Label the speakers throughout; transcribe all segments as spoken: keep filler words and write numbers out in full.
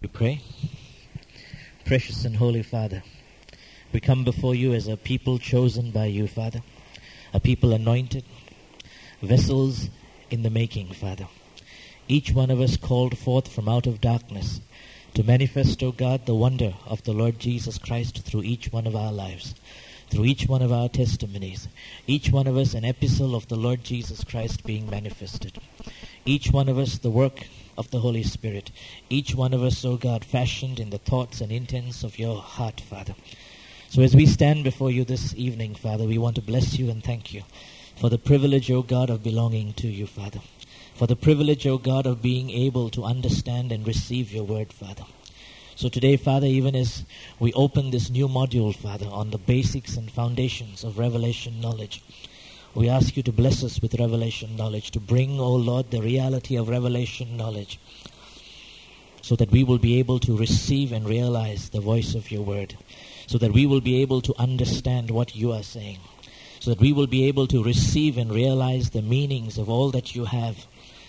Speaker 1: We pray. Precious and Holy Father, we come before you as a people chosen by you, Father, a people anointed, vessels in the making, Father. Each one of us called forth from out of darkness to manifest, O God, the wonder of the Lord Jesus Christ through each one of our lives, through each one of our testimonies, each one of us an epistle of the Lord Jesus Christ being manifested. Each one of us the work of the Holy Spirit. Each one of us, O God, fashioned in the thoughts and intents of your heart, Father. So as we stand before you this evening, Father, we want to bless you and thank you for the privilege, O God, of belonging to you, Father. For the privilege, O God, of being able to understand and receive your word, Father. So today, Father, even as we open this new module, Father, on the basics and foundations of revelation knowledge, we ask you to bless us with revelation knowledge, to bring, O Lord, the reality of revelation knowledge, so that we will be able to receive and realize the voice of your word, so that we will be able to understand what you are saying, so that we will be able to receive and realize the meanings of all that you have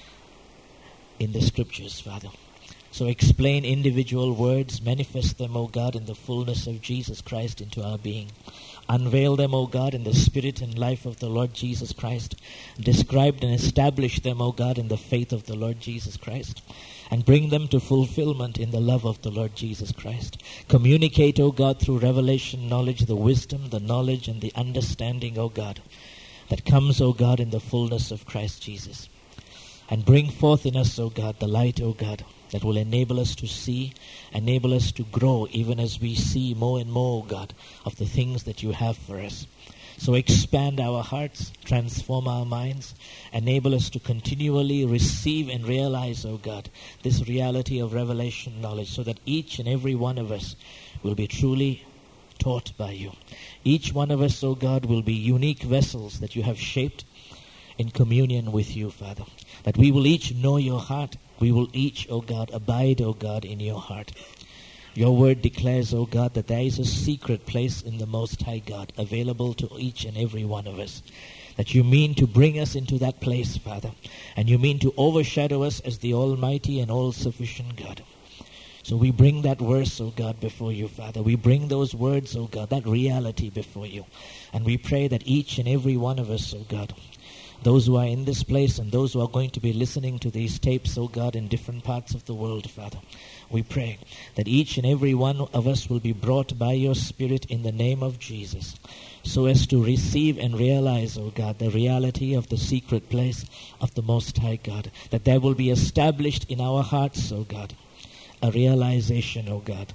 Speaker 1: in the scriptures, Father. So explain individual words, manifest them, O God, in the fullness of Jesus Christ into our being. Unveil them, O God, in the spirit and life of the Lord Jesus Christ. Describe and establish them, O God, in the faith of the Lord Jesus Christ. And bring them to fulfillment in the love of the Lord Jesus Christ. Communicate, O God, through revelation knowledge, the wisdom, the knowledge, and the understanding, O God, that comes, O God, in the fullness of Christ Jesus. And bring forth in us, O God, the light, O God, that will enable us to see, enable us to grow, even as we see more and more, O God, of the things that you have for us. So expand our hearts, transform our minds, enable us to continually receive and realize, O God, this reality of revelation knowledge, so that each and every one of us will be truly taught by you. Each one of us, O God, will be unique vessels that you have shaped in communion with you, Father. That we will each know your heart. We will each, O God, abide, O God, in your heart. Your word declares, O God, that there is a secret place in the Most High God available to each and every one of us. That you mean to bring us into that place, Father. And you mean to overshadow us as the Almighty and all-sufficient God. So we bring that verse, O God, before you, Father. We bring those words, O God, that reality before you. And we pray that each and every one of us, O God, those who are in this place and those who are going to be listening to these tapes, oh God, in different parts of the world, Father, we pray that each and every one of us will be brought by your Spirit in the name of Jesus, so as to receive and realize, oh God, the reality of the secret place of the Most High God, that there will be established in our hearts, oh God, a realization, oh God,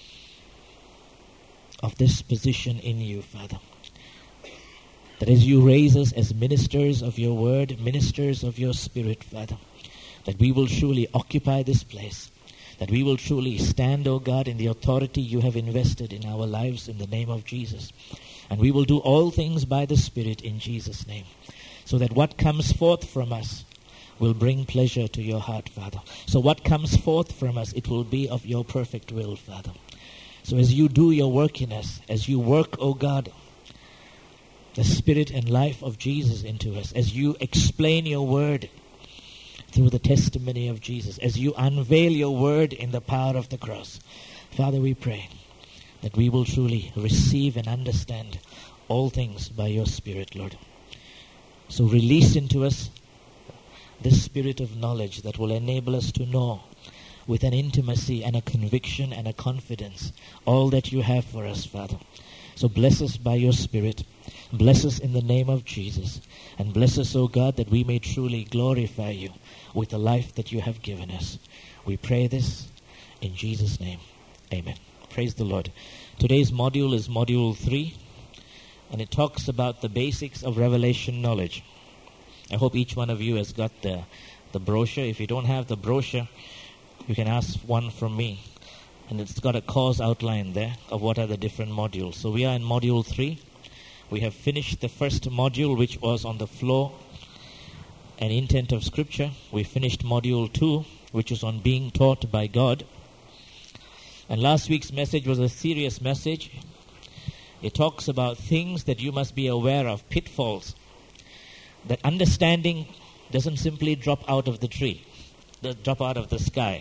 Speaker 1: of this position in you, Father. That as you raise us as ministers of your word, ministers of your Spirit, Father, that we will truly occupy this place, that we will truly stand, O God, in the authority you have invested in our lives in the name of Jesus. And we will do all things by the Spirit in Jesus' name, so that what comes forth from us will bring pleasure to your heart, Father. So what comes forth from us, it will be of your perfect will, Father. So as you do your work in us, as you work, O God, the spirit and life of Jesus into us, as you explain your word through the testimony of Jesus, as you unveil your word in the power of the cross, Father, we pray that we will truly receive and understand all things by your Spirit, Lord. So release into us this spirit of knowledge that will enable us to know with an intimacy and a conviction and a confidence all that you have for us, Father. So bless us by your Spirit. Bless us in the name of Jesus. And bless us, O God, that we may truly glorify you with the life that you have given us. We pray this in Jesus' name. Amen. Praise the Lord. Today's module is module three, and it talks about the basics of revelation knowledge. I hope each one of you has got the, the brochure. If you don't have the brochure, you can ask one from me. And it's got a course outline there of what are the different modules. So we are in module three. We have finished the first module, which was on the flow and intent of Scripture. We finished module two, which is on being taught by God. And last week's message was a serious message. It talks about things that you must be aware of, pitfalls. That understanding doesn't simply drop out of the tree, drop out of the sky.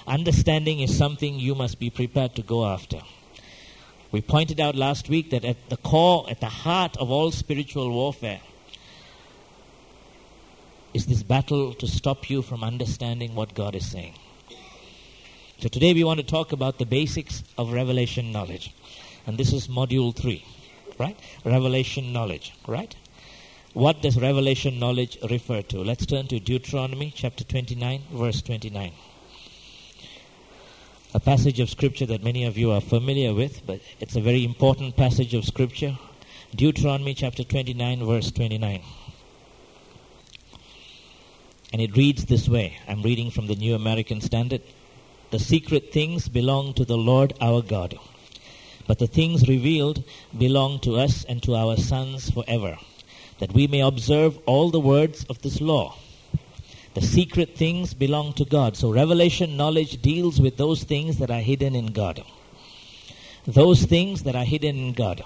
Speaker 1: understanding is something you must be prepared to go after. We pointed out last week that at the core, at the heart of all spiritual warfare is this battle to stop you from understanding what God is saying. So today we want to talk about the basics of revelation knowledge. And this is module three, right? Revelation knowledge, right? What does revelation knowledge refer to? Let's turn to Deuteronomy chapter twenty-nine, verse twenty-nine. A passage of scripture that many of you are familiar with, but it's a very important passage of scripture. Deuteronomy chapter twenty-nine, verse twenty-nine. And it reads this way. I'm reading from the New American Standard. The secret things belong to the Lord our God, but the things revealed belong to us and to our sons forever, that we may observe all the words of this law. The secret things belong to God. So revelation knowledge deals with those things that are hidden in God. Those things that are hidden in God.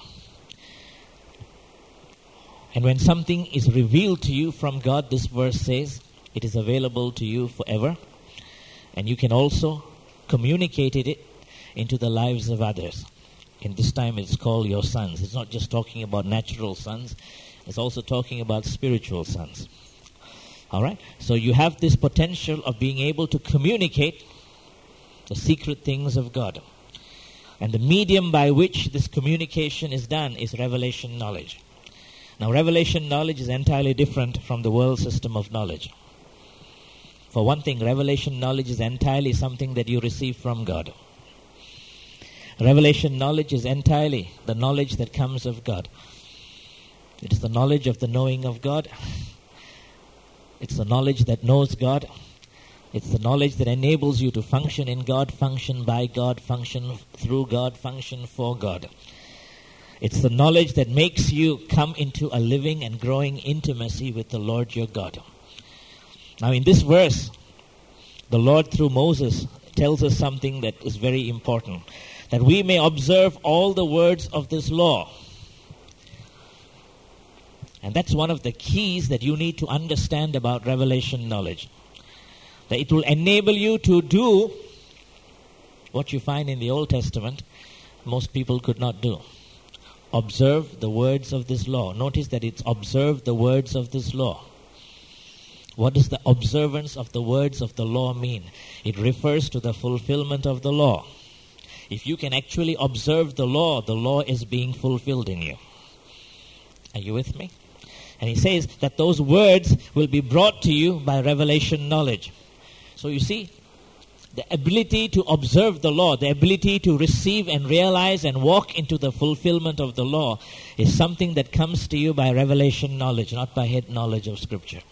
Speaker 1: And when something is revealed to you from God, this verse says, it is available to you forever. And you can also communicate it into the lives of others. In this time it's called your sons. It's not just talking about natural sons. It's also talking about spiritual sons. All right? So you have this potential of being able to communicate the secret things of God. And the medium by which this communication is done is revelation knowledge. Now, revelation knowledge is entirely different from the world system of knowledge. For one thing, revelation knowledge is entirely something that you receive from God. Revelation knowledge is entirely the knowledge that comes of God. It is the knowledge of the knowing of God. It's the knowledge that knows God. It's the knowledge that enables you to function in God, function by God, function through God, function for God. It's the knowledge that makes you come into a living and growing intimacy with the Lord your God. Now in this verse, the Lord through Moses tells us something that is very important. That we may observe all the words of this law. And that's one of the keys that you need to understand about revelation knowledge. That it will enable you to do what you find in the Old Testament most people could not do. Observe the words of this law. Notice that it's observe the words of this law. What does the observance of the words of the law mean? It refers to the fulfillment of the law. If you can actually observe the law, the law is being fulfilled in you. Are you with me? And he says that those words will be brought to you by revelation knowledge. So you see, the ability to observe the law, the ability to receive and realize and walk into the fulfillment of the law is something that comes to you by revelation knowledge, not by head knowledge of Scripture.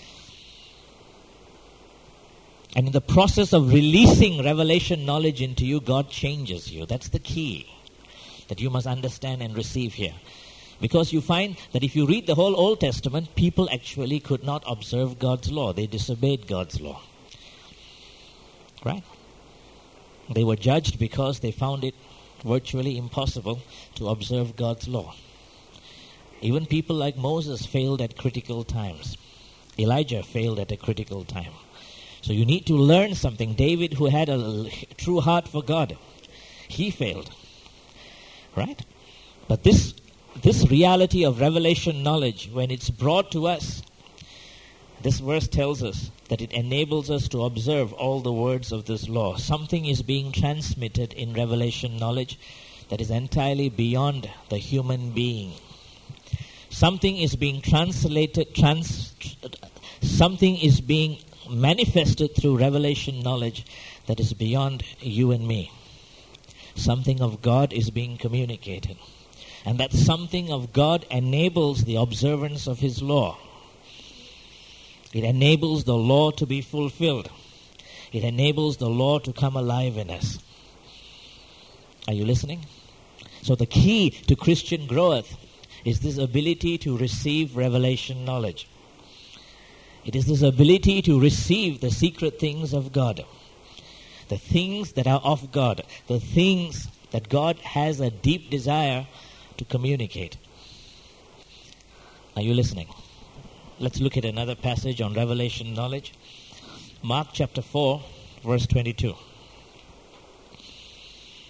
Speaker 1: And in the process of releasing revelation knowledge into you, God changes you. That's the key that you must understand and receive here. Because you find that if you read the whole Old Testament, people actually could not observe God's law. They disobeyed God's law. Right? They were judged because they found it virtually impossible to observe God's law. Even people like Moses failed at critical times. Elijah failed at a critical time. So you need to learn something. David, who had a true heart for God, he failed. Right? But this this reality of revelation knowledge, when it's brought to us, this verse tells us that it enables us to observe all the words of this law. Something is being transmitted in revelation knowledge that is entirely beyond the human being. Something is being translated, trans, something is being manifested through revelation knowledge that is beyond you and me. Something of God is being communicated. And that something of God enables the observance of His law. It enables the law to be fulfilled. It enables the law to come alive in us. Are you listening? So the key to Christian growth is this ability to receive revelation knowledge. It is this ability to receive the secret things of God. The things that are of God. The things that God has a deep desire to communicate. Are you listening? Let's look at another passage on revelation knowledge. Mark chapter four, verse twenty-two.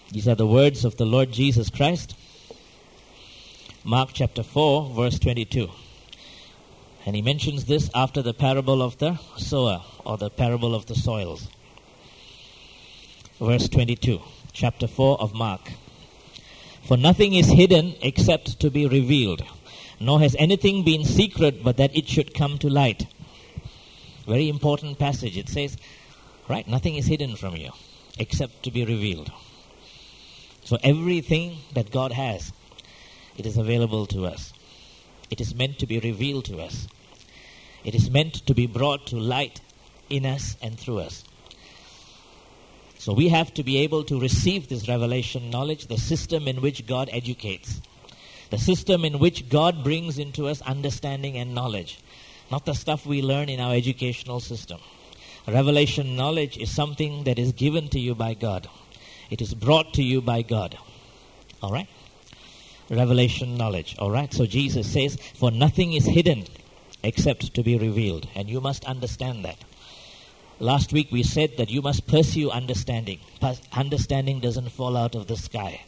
Speaker 1: These are the words of the Lord Jesus Christ. Mark chapter four, verse twenty-two. And he mentions this after the parable of the sower, or the parable of the soils. Verse twenty-two, chapter four of Mark. For nothing is hidden except to be revealed, nor has anything been secret but that it should come to light. Very important passage. It says, right, nothing is hidden from you except to be revealed. So everything that God has, it is available to us. It is meant to be revealed to us. It is meant to be brought to light in us and through us. So we have to be able to receive this revelation knowledge, the system in which God educates, the system in which God brings into us understanding and knowledge, not the stuff we learn in our educational system. Revelation knowledge is something that is given to you by God. It is brought to you by God. All right? Revelation knowledge. All right? So Jesus says, for nothing is hidden except to be revealed. And you must understand that. Last week we said that you must pursue understanding. Understanding doesn't fall out of the sky.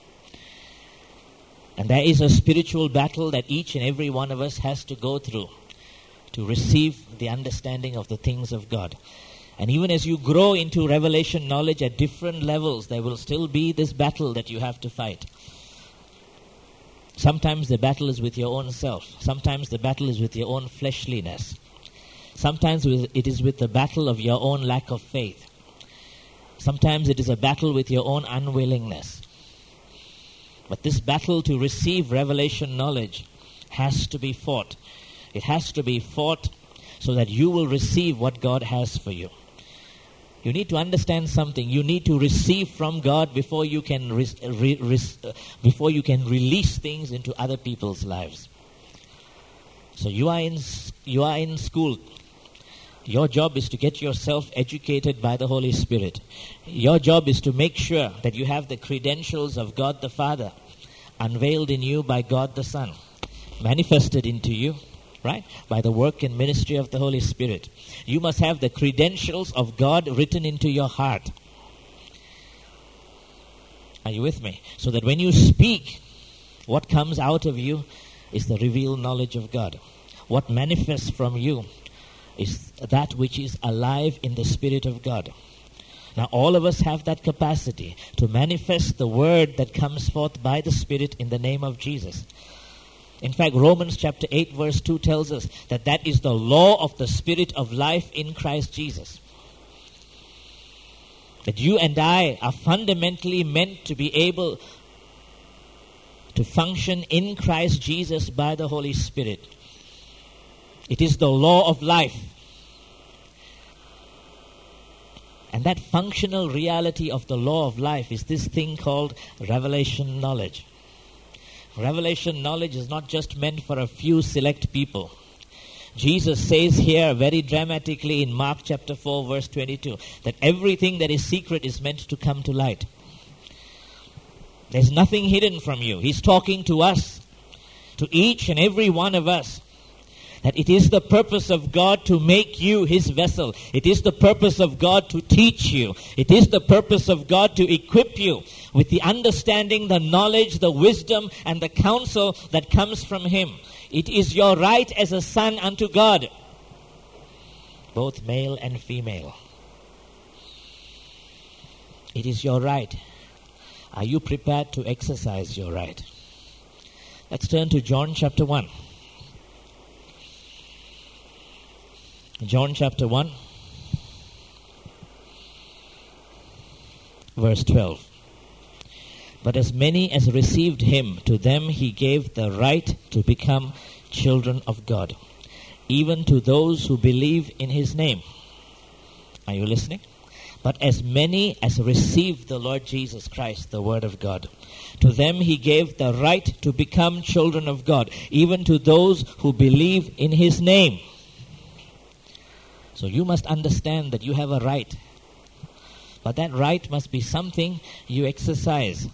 Speaker 1: And there is a spiritual battle that each and every one of us has to go through to receive the understanding of the things of God. And even as you grow into revelation knowledge at different levels, there will still be this battle that you have to fight. Sometimes the battle is with your own self. Sometimes the battle is with your own fleshliness. Sometimes it is with the battle of your own lack of faith. Sometimes it is a battle with your own unwillingness. But this battle to receive revelation knowledge has to be fought. It has to be fought so that you will receive what God has for you. You need to understand something. You need to receive from God before you can re- re- re- before you can release things into other people's lives. So you are in you are in school. Your job is to get yourself educated by the Holy Spirit. Your job is to make sure that you have the credentials of God the Father unveiled in you by God the Son, manifested into you, right, by the work and ministry of the Holy Spirit. You must have the credentials of God written into your heart. Are you with me? So that when you speak, what comes out of you is the revealed knowledge of God. What manifests from you is that which is alive in the Spirit of God. Now all of us have that capacity to manifest the word that comes forth by the Spirit in the name of Jesus. In fact, Romans chapter eight verse two tells us that that is the law of the Spirit of life in Christ Jesus. That you and I are fundamentally meant to be able to function in Christ Jesus by the Holy Spirit. It is the law of life. And that functional reality of the law of life is this thing called revelation knowledge. Revelation knowledge is not just meant for a few select people. Jesus says here very dramatically in Mark chapter four verse twenty-two that everything that is secret is meant to come to light. There's nothing hidden from you. He's talking to us, to each and every one of us, that it is the purpose of God to make you His vessel. It is the purpose of God to teach you. It is the purpose of God to equip you with the understanding, the knowledge, the wisdom, and the counsel that comes from Him. It is your right as a son unto God, both male and female. It is your right. Are you prepared to exercise your right? Let's turn to John chapter one. John chapter one, verse twelve. But as many as received Him, to them He gave the right to become children of God, even to those who believe in His name. Are you listening? But as many as received the Lord Jesus Christ, the Word of God, to them He gave the right to become children of God, even to those who believe in His name. So you must understand that you have a right. But that right must be something you exercise.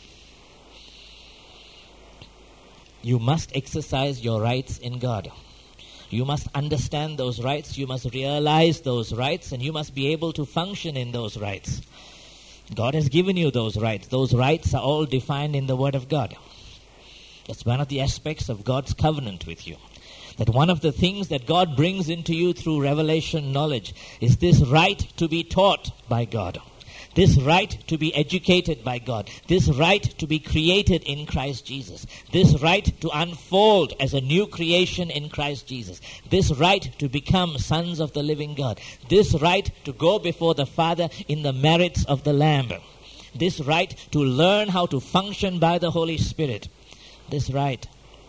Speaker 1: You must exercise your rights in God. You must understand those rights. You must realize those rights. And you must be able to function in those rights. God has given you those rights. Those rights are all defined in the Word of God. That's one of the aspects of God's covenant with you. That one of the things that God brings into you through revelation knowledge is this right to be taught by God. This right to be educated by God. This right to be created in Christ Jesus. This right to unfold as a new creation in Christ Jesus. This right to become sons of the living God. This right to go before the Father in the merits of the Lamb. This right to learn how to function by the Holy Spirit. This right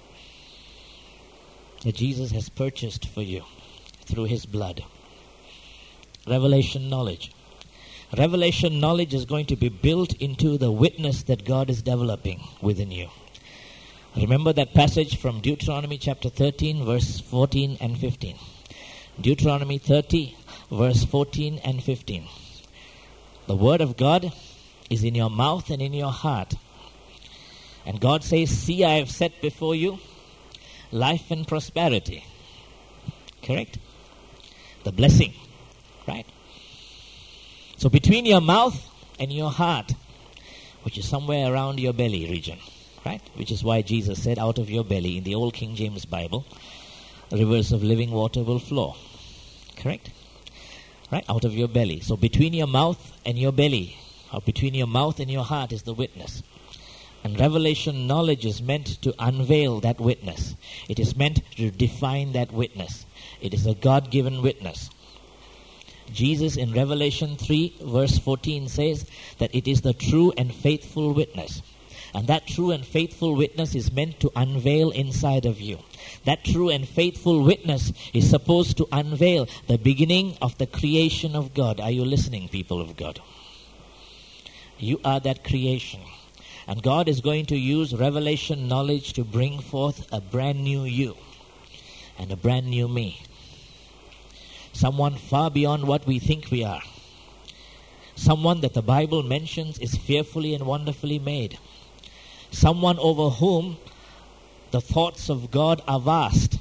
Speaker 1: that Jesus has purchased for you through His blood. Revelation knowledge. Revelation knowledge is going to be built into the witness that God is developing within you. Remember that passage from Deuteronomy chapter thirteen, verse fourteen and fifteen. Deuteronomy thirty, verse fourteen and fifteen. The Word of God is in your mouth and in your heart. And God says, see, I have set before you life and prosperity. Correct? The blessing. Right? So between your mouth and your heart, which is somewhere around your belly region, right? Which is why Jesus said, out of your belly, in the old King James Bible, rivers of living water will flow. Correct? Right? Out of your belly. So between your mouth and your belly, or between your mouth and your heart is the witness. And revelation knowledge is meant to unveil that witness. It is meant to define that witness. It is a God-given witness. Jesus in Revelation three verse fourteen says that it is the true and faithful witness. And that true and faithful witness is meant to unveil inside of you. That true and faithful witness is supposed to unveil the beginning of the creation of God. Are you listening, people of God? You are that creation. And God is going to use revelation knowledge to bring forth a brand new you and a brand new me. Someone far beyond what we think we are. Someone that the Bible mentions is fearfully and wonderfully made. Someone over whom the thoughts of God are vast.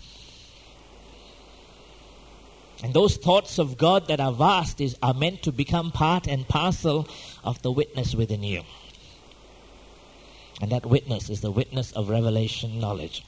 Speaker 1: And those thoughts of God that are vast is, are meant to become part and parcel of the witness within you. And that witness is the witness of revelation knowledge.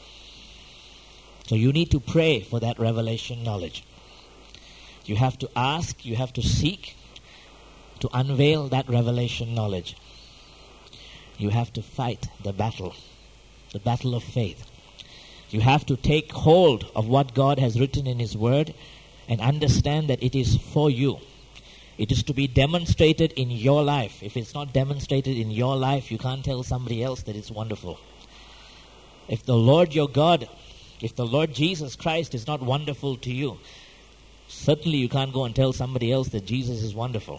Speaker 1: So you need to pray for that revelation knowledge. You have to ask, you have to seek to unveil that revelation knowledge. You have to fight the battle, the battle of faith. You have to take hold of what God has written in His Word and understand that it is for you. It is to be demonstrated in your life. If it's not demonstrated in your life, you can't tell somebody else that it's wonderful. If the Lord your God, if the Lord Jesus Christ is not wonderful to you, certainly you can't go and tell somebody else that Jesus is wonderful.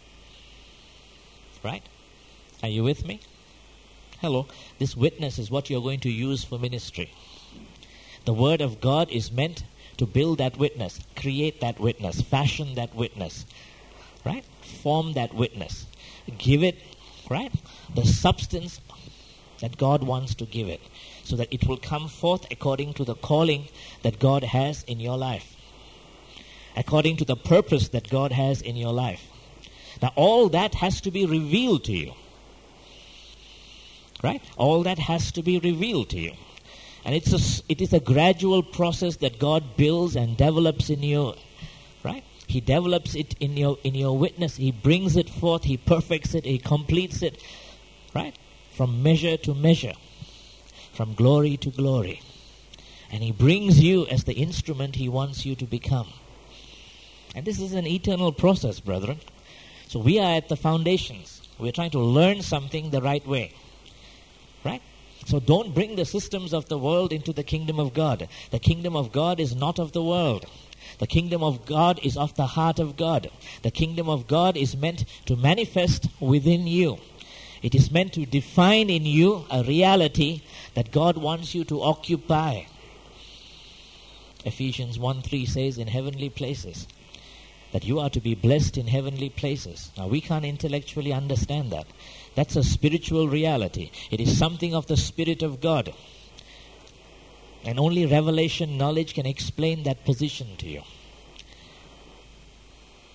Speaker 1: Right? Are you with me? Hello. This witness is what you're going to use for ministry. The Word of God is meant to build that witness, create that witness, fashion that witness, right? Form that witness. Give it, right? The substance that God wants to give it, so that it will come forth according to the calling that God has in your life, according to the purpose that God has in your life. Now all that has to be revealed to you. Right? All that has to be revealed to you. And it's a, it is a gradual process that God builds and develops in you. Right? He develops it in your in your witness. He brings it forth. He perfects it. He completes it. Right? From measure to measure. From glory to glory. And He brings you as the instrument He wants you to become. And this is an eternal process, brethren. So we are at the foundations. We're trying to learn something the right way. Right? So don't bring the systems of the world into the kingdom of God. The kingdom of God is not of the world. The kingdom of God is of the heart of God. The kingdom of God is meant to manifest within you. It is meant to define in you a reality that God wants you to occupy. Ephesians one three says, in heavenly places, that you are to be blessed in heavenly places. Now we can't intellectually understand that. That's a spiritual reality. It is something of the Spirit of God. And only revelation knowledge can explain that position to you.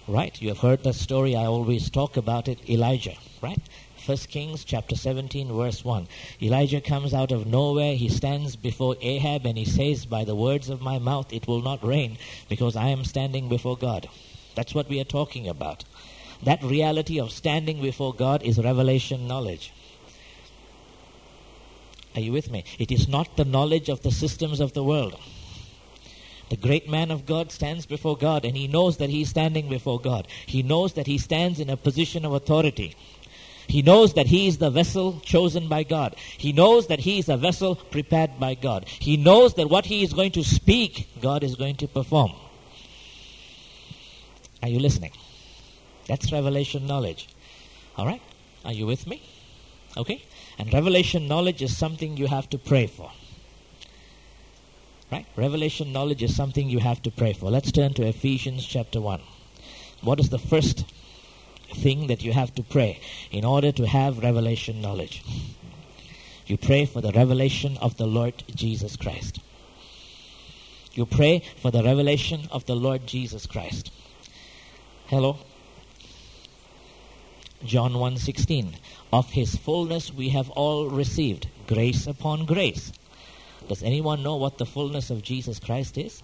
Speaker 1: Right? You have heard that story. I always talk about it. Elijah, right? First Kings chapter seventeen, verse one. Elijah comes out of nowhere. He stands before Ahab and he says, by the words of my mouth, it will not rain because I am standing before God. That's what we are talking about. That reality of standing before God is revelation knowledge. Are you with me? It is not the knowledge of the systems of the world. The great man of God stands before God and he knows that he is standing before God. He knows that he stands in a position of authority. He knows that he is the vessel chosen by God. He knows that he is a vessel prepared by God. He knows that what he is going to speak, God is going to perform. Are you listening? That's revelation knowledge. All right? Are you with me? Okay? And revelation knowledge is something you have to pray for. Right? Revelation knowledge is something you have to pray for. Let's turn to Ephesians chapter one. What is the first thing that you have to pray in order to have revelation knowledge? You pray for the revelation of the Lord Jesus Christ. You pray for the revelation of the Lord Jesus Christ. Hello? John one sixteen. Of his fullness we have all received grace upon grace. Does anyone know what the fullness of Jesus Christ is?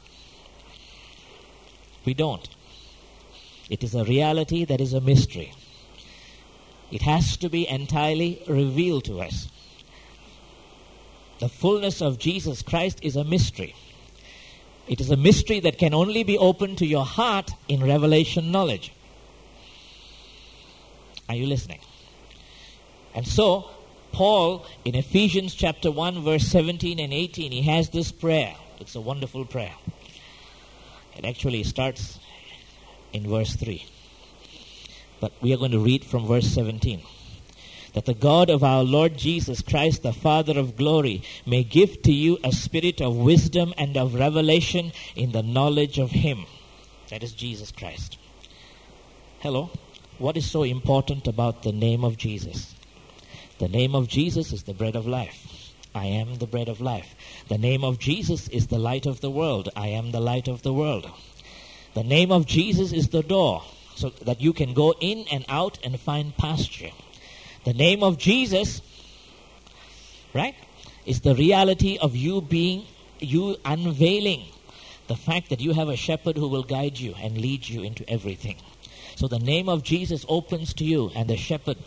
Speaker 1: We don't. It is a reality that is a mystery. It has to be entirely revealed to us. The fullness of Jesus Christ is a mystery. It is a mystery that can only be opened to your heart in revelation knowledge. Are you listening? And so, Paul, in Ephesians chapter one, verse seventeen and eighteen, he has this prayer. It's a wonderful prayer. It actually starts in verse three. But we are going to read from verse seventeen. That the God of our Lord Jesus Christ, the Father of glory, may give to you a spirit of wisdom and of revelation in the knowledge of him. That is Jesus Christ. Hello? What is so important about the name of Jesus? The name of Jesus is the bread of life. I am the bread of life. The name of Jesus is the light of the world. I am the light of the world. The name of Jesus is the door, so that you can go in and out and find pasture. The name of Jesus, right, is the reality of you being, you unveiling the fact that you have a shepherd who will guide you and lead you into everything. So the name of Jesus opens to you, and the shepherd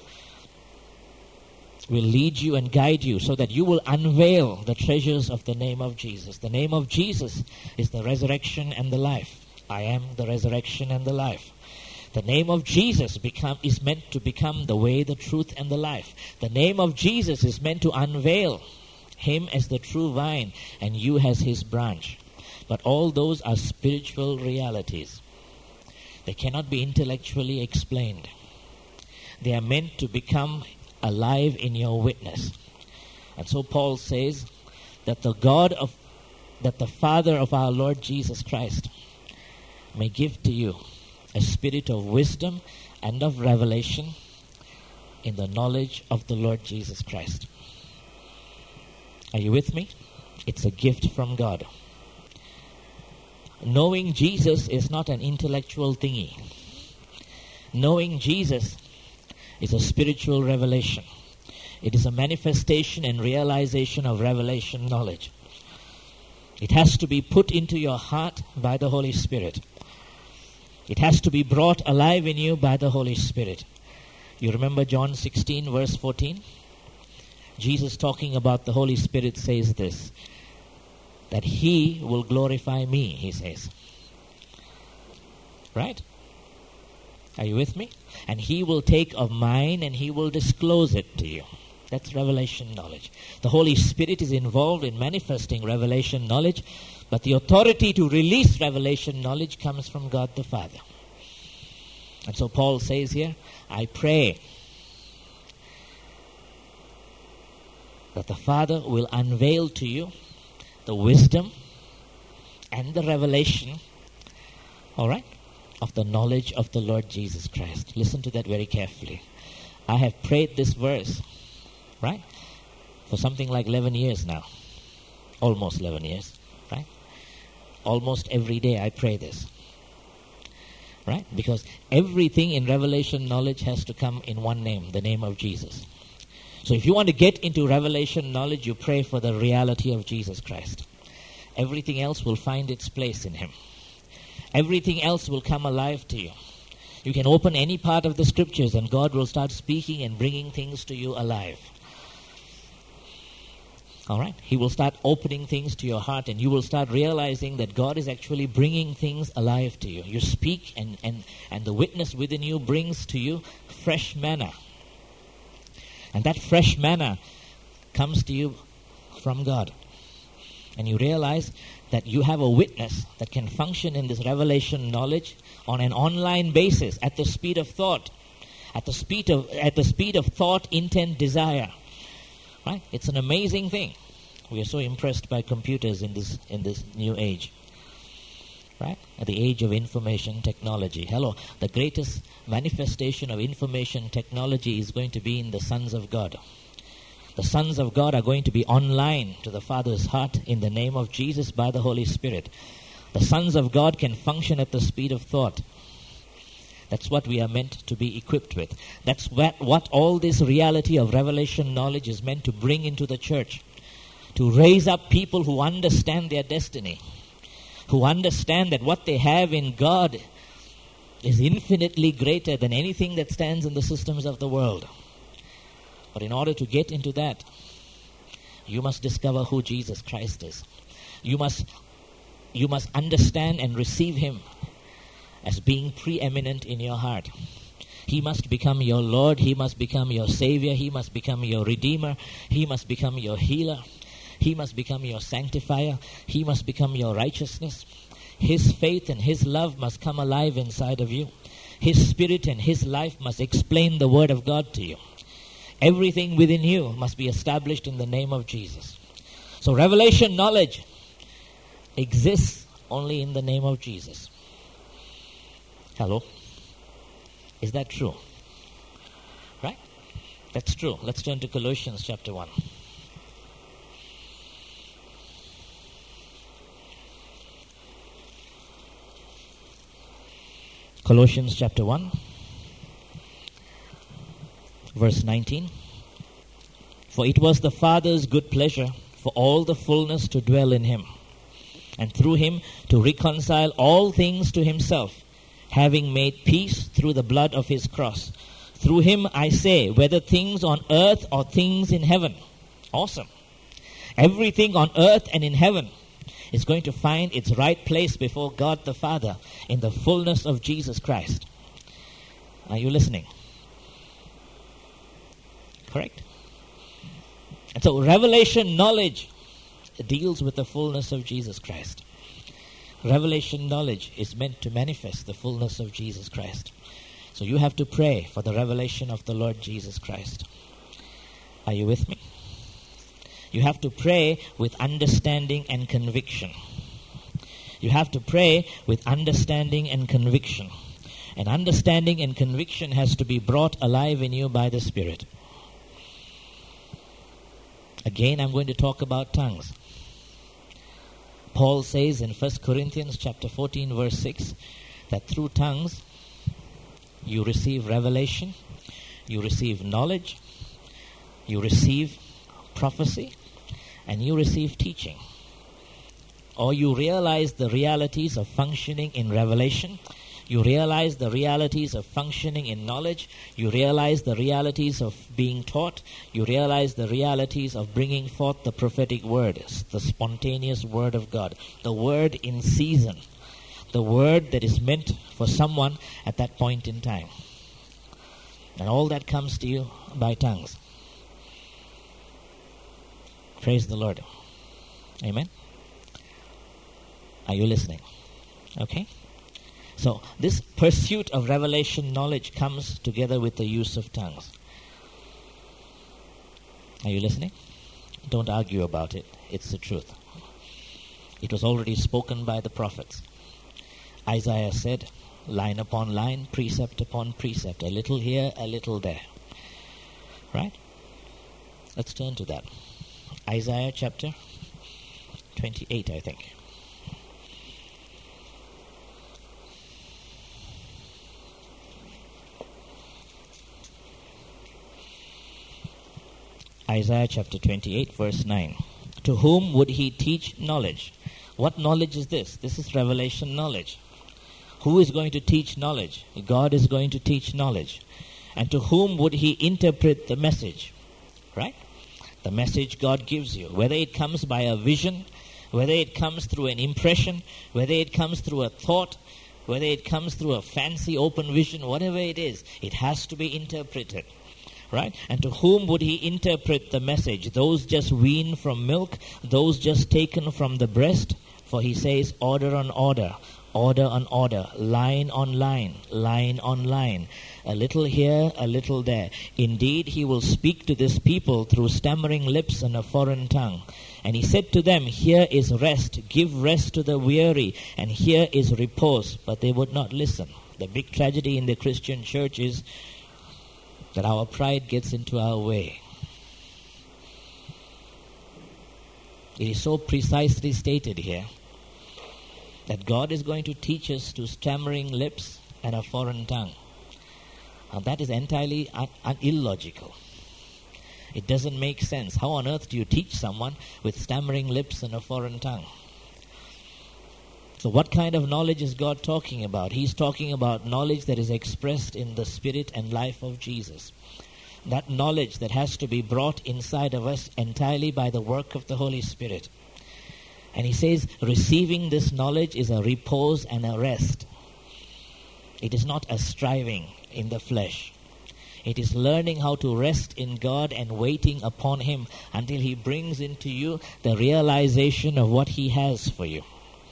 Speaker 1: will lead you and guide you so that you will unveil the treasures of the name of Jesus. The name of Jesus is the resurrection and the life. I am the resurrection and the life. The name of Jesus become, is meant to become the way, the truth, and the life. The name of Jesus is meant to unveil him as the true vine and you as his branch. But all those are spiritual realities. They cannot be intellectually explained. They are meant to become alive in your witness. And so Paul says that the God of, that the Father of our Lord Jesus Christ may give to you a spirit of wisdom and of revelation in the knowledge of the Lord Jesus Christ. Are you with me? It's a gift from God. Knowing Jesus is not an intellectual thingy. Knowing Jesus is a spiritual revelation. It is a manifestation and realization of revelation knowledge. It has to be put into your heart by the Holy Spirit. It has to be brought alive in you by the Holy Spirit. You remember John sixteen verse fourteen? Jesus talking about the Holy Spirit says this, that he will glorify me, he says. Right? Are you with me? And he will take of mine and he will disclose it to you. That's revelation knowledge. The Holy Spirit is involved in manifesting revelation knowledge, but the authority to release revelation knowledge comes from God the Father. And so Paul says here, I pray that the Father will unveil to you the wisdom and the revelation, all right, of the knowledge of the Lord Jesus Christ. Listen to that very carefully. I have prayed this verse, right, for something like eleven years now. Almost eleven years, right? Almost every day I pray this. Right? Because everything in revelation knowledge has to come in one name, the name of Jesus. So if you want to get into revelation knowledge, you pray for the reality of Jesus Christ. Everything else will find its place in Him. Everything else will come alive to you. You can open any part of the scriptures and God will start speaking and bringing things to you alive. All right? He will start opening things to your heart and you will start realizing that God is actually bringing things alive to you. You speak and, and, and the witness within you brings to you fresh manna. And that fresh manna comes to you from God. And you realize that you have a witness that can function in this revelation knowledge on an online basis at the speed of thought, at the speed of at the speed of thought, intent, desire. Right? It's an amazing thing. We are so impressed by computers in this in this new age. Right? At the age of information technology. Hello, the greatest manifestation of information technology is going to be in the sons of God. The sons of God are going to be online to the Father's heart in the name of Jesus by the Holy Spirit. The sons of God can function at the speed of thought. That's what we are meant to be equipped with. That's what, what all this reality of revelation knowledge is meant to bring into the church. To raise up people who understand their destiny. Who understand that what they have in God is infinitely greater than anything that stands in the systems of the world. But in order to get into that, you must discover who Jesus Christ is. You must, you must understand and receive Him as being preeminent in your heart. He must become your Lord. He must become your Savior. He must become your Redeemer. He must become your healer. He must become your sanctifier. He must become your righteousness. His faith and His love must come alive inside of you. His Spirit and His life must explain the Word of God to you. Everything within you must be established in the name of Jesus. So revelation knowledge exists only in the name of Jesus. Hello? Is that true? Right? That's true. Let's turn to Colossians chapter one. Colossians chapter one. Verse nineteen. For it was the Father's good pleasure for all the fullness to dwell in Him, and through Him to reconcile all things to Himself, having made peace through the blood of His cross. Through Him, I say, whether things on earth or things in heaven. Awesome. Everything on earth and in heaven is going to find its right place before God the Father in the fullness of Jesus Christ. Are you listening? Correct? And so revelation knowledge deals with the fullness of Jesus Christ. Revelation knowledge is meant to manifest the fullness of Jesus Christ. So you have to pray for the revelation of the Lord Jesus Christ. Are you with me? You have to pray with understanding and conviction. You have to pray with understanding and conviction. And understanding and conviction has to be brought alive in you by the Spirit. Again, I'm going to talk about tongues. Paul says in First Corinthians chapter fourteen, verse six, that through tongues you receive revelation, you receive knowledge, you receive prophecy, and you receive teaching. Or you realize the realities of functioning in revelation. You realize the realities of functioning in knowledge. You realize the realities of being taught. You realize the realities of bringing forth the prophetic word, the spontaneous word of God, the word in season, the word that is meant for someone at that point in time. And all that comes to you by tongues. Praise the Lord. Amen. Are you listening? Okay. So this pursuit of revelation knowledge comes together with the use of tongues. Are you listening? Don't argue about it. It's the truth. It was already spoken by the prophets. Isaiah said, line upon line, precept upon precept, a little here, a little there. Right? Let's turn to that. Isaiah chapter twenty-eight, I think. Isaiah chapter twenty-eight, verse nine. To whom would he teach knowledge? What knowledge is this? This is revelation knowledge. Who is going to teach knowledge? God is going to teach knowledge. And to whom would he interpret the message? Right? The message God gives you. Whether it comes by a vision, whether it comes through an impression, whether it comes through a thought, whether it comes through a fancy open vision, whatever it is, it has to be interpreted. Right? And to whom would he interpret the message? Those just weaned from milk, those just taken from the breast? For he says, order on order, order on order, line on line, line on line, a little here, a little there. Indeed, he will speak to this people through stammering lips and a foreign tongue. And he said to them, here is rest, give rest to the weary, and here is repose. But they would not listen. The big tragedy in the Christian church is that our pride gets into our way. It is so precisely stated here that God is going to teach us to stammering lips and a foreign tongue. Now that is entirely un- un- illogical. It doesn't make sense. How on earth do you teach someone with stammering lips and a foreign tongue? So what kind of knowledge is God talking about? He's talking about knowledge that is expressed in the spirit and life of Jesus. That knowledge that has to be brought inside of us entirely by the work of the Holy Spirit. And he says, receiving this knowledge is a repose and a rest. It is not a striving in the flesh. It is learning how to rest in God and waiting upon Him until He brings into you the realization of what He has for you.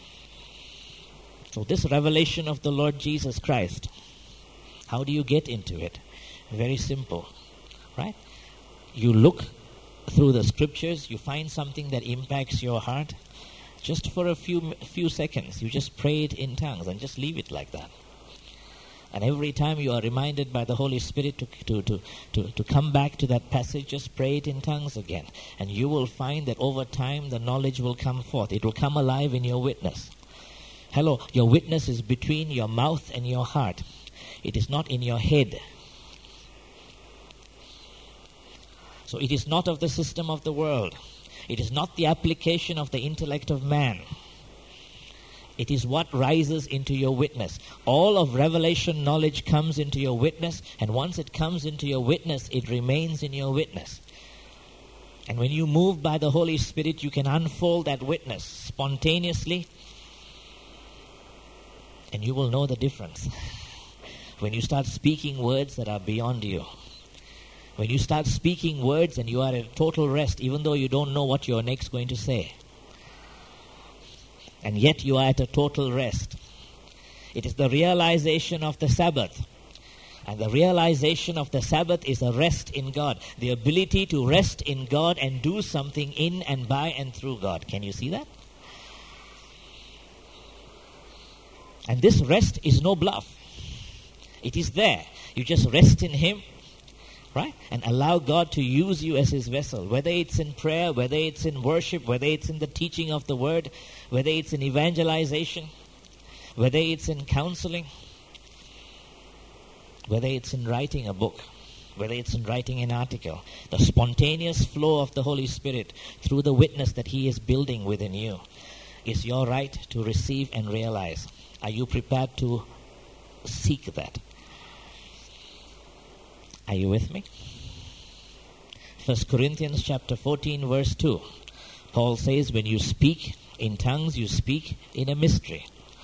Speaker 1: So this revelation of the Lord Jesus Christ, how do you get into it? Very simple, right? You look through the scriptures, you find something that impacts your heart. Just for a few few seconds, you just pray it in tongues and just leave it like that. And every time you are reminded by the Holy Spirit to, to, to, to, to come back to that passage, just pray it in tongues again. And you will find that over time the knowledge will come forth. It will come alive in your witness. Hello, your witness is between your mouth and your heart. It is not in your head. So it is not of the system of the world. It is not the application of the intellect of man. It is what rises into your witness. All of revelation knowledge comes into your witness, and once it comes into your witness, it remains in your witness. And when you move by the Holy Spirit, you can unfold that witness spontaneously, and you will know the difference. When you start speaking words that are beyond you, when you start speaking words and you are in total rest, even though you don't know what you're next going to say, and yet you are at a total rest. It is the realization of the Sabbath. And the realization of the Sabbath is a rest in God. The ability to rest in God and do something in and by and through God. Can you see that? And this rest is no bluff. It is there. You just rest in Him, right? And allow God to use you as His vessel. Whether it's in prayer, whether it's in worship, whether it's in the teaching of the Word, whether it's in evangelization, whether it's in counseling, whether it's in writing a book, whether it's in writing an article, the spontaneous flow of the Holy Spirit through the witness that He is building within you is your right to receive and realize. Are you prepared to seek that? Are you with me? First Corinthians chapter fourteen verse two. Paul says, when you speak in tongues, you speak in a mystery.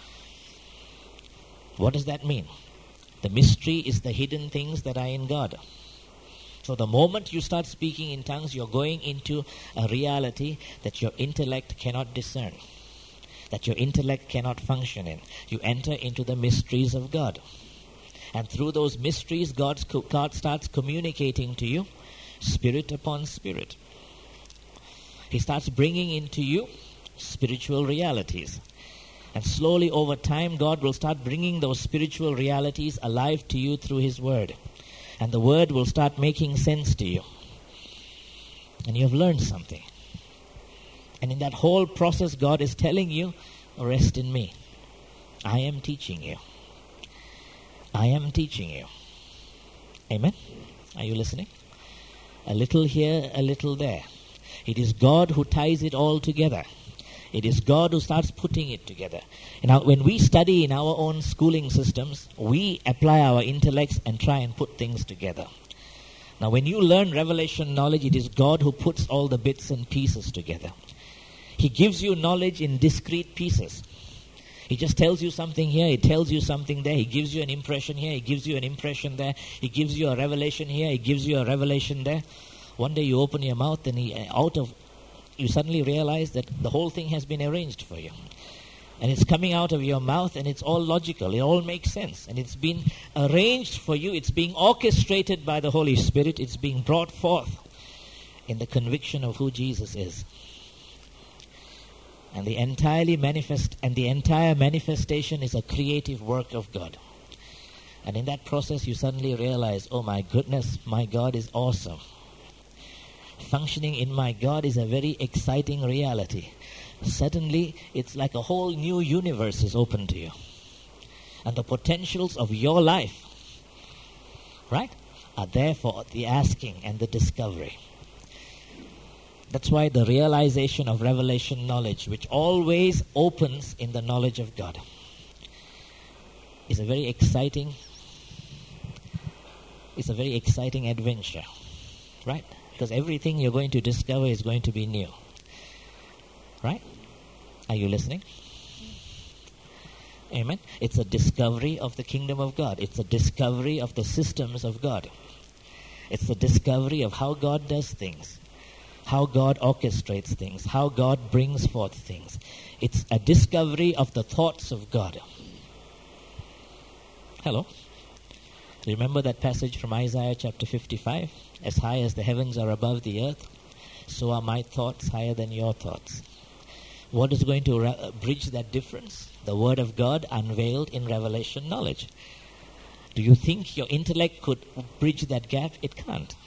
Speaker 1: What does that mean? The mystery is the hidden things that are in God. So the moment you start speaking in tongues, you're going into a reality that your intellect cannot discern, that your intellect cannot function in. You enter into the mysteries of God. And through those mysteries, God's, God starts communicating to you, spirit upon spirit. He starts bringing into you spiritual realities. And slowly over time, God will start bringing those spiritual realities alive to you through His Word. And the Word will start making sense to you. And you have learned something. And in that whole process, God is telling you, rest in me. I am teaching you. I am teaching you. Amen? Are you listening? A little here, a little there. It is God who ties it all together. It is God who starts putting it together. Now, when we study in our own schooling systems, we apply our intellects and try and put things together. Now, when you learn revelation knowledge, it is God who puts all the bits and pieces together. He gives you knowledge in discrete pieces. He just tells you something here, he tells you something there, he gives you an impression here, he gives you an impression there, he gives you a revelation here, he gives you a revelation there. One day you open your mouth and he, out of, you suddenly realize that the whole thing has been arranged for you. And it's coming out of your mouth and it's all logical, it all makes sense. And it's been arranged for you, it's being orchestrated by the Holy Spirit, it's being brought forth in the conviction of who Jesus is. And the entirely manifest and the entire manifestation is a creative work of God. And in that process you suddenly realize, oh my goodness, my God is awesome. Functioning in my God is a very exciting reality. Suddenly it's like a whole new universe is open to you. And the potentials of your life, right, are there for the asking and the discovery. That's why the realization of revelation knowledge, which always opens in the knowledge of God, is a very exciting, it's a very exciting adventure, right? Because everything you're going to discover is going to be new, right? Are you listening? Amen. It's a discovery of the kingdom of God. It's a discovery of the systems of God. It's the discovery of how God does things, how God orchestrates things, how God brings forth things. It's a discovery of the thoughts of God. Hello? Remember that passage from Isaiah chapter fifty-five? As high as the heavens are above the earth, so are my thoughts higher than your thoughts. What is going to re- bridge that difference? The Word of God unveiled in revelation knowledge. Do you think your intellect could bridge that gap? It can't.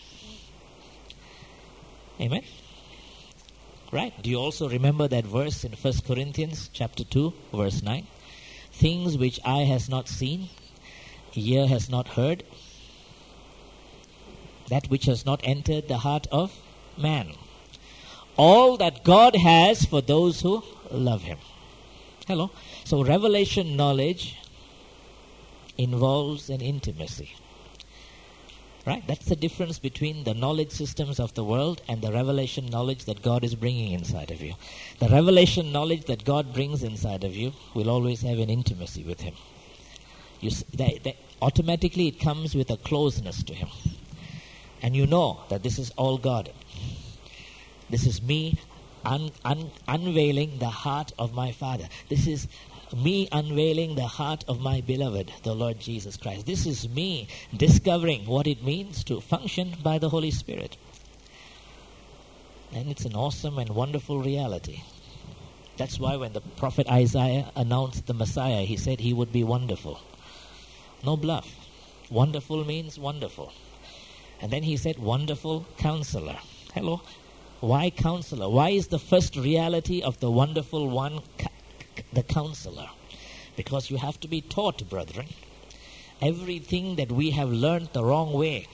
Speaker 1: Amen? Right? Do you also remember that verse in First Corinthians chapter two, verse nine? Things which eye has not seen, ear has not heard, that which has not entered the heart of man. All that God has for those who love Him. Hello? So revelation knowledge involves an intimacy. Right? That's the difference between the knowledge systems of the world and the revelation knowledge that God is bringing inside of you. The revelation knowledge that God brings inside of you will always have an intimacy with Him. You, they, they, automatically it comes with a closeness to Him. And you know that this is all God. This is me un, un, unveiling the heart of my Father. This is me unveiling the heart of my beloved, the Lord Jesus Christ. This is me discovering what it means to function by the Holy Spirit. And it's an awesome and wonderful reality. That's why when the prophet Isaiah announced the Messiah, he said he would be wonderful. No bluff. Wonderful means wonderful. And then he said, wonderful counselor. Hello? Why counselor? Why is the first reality of the wonderful one ca- the counselor? Because you have to be taught, brethren. Everything that we have learned the wrong way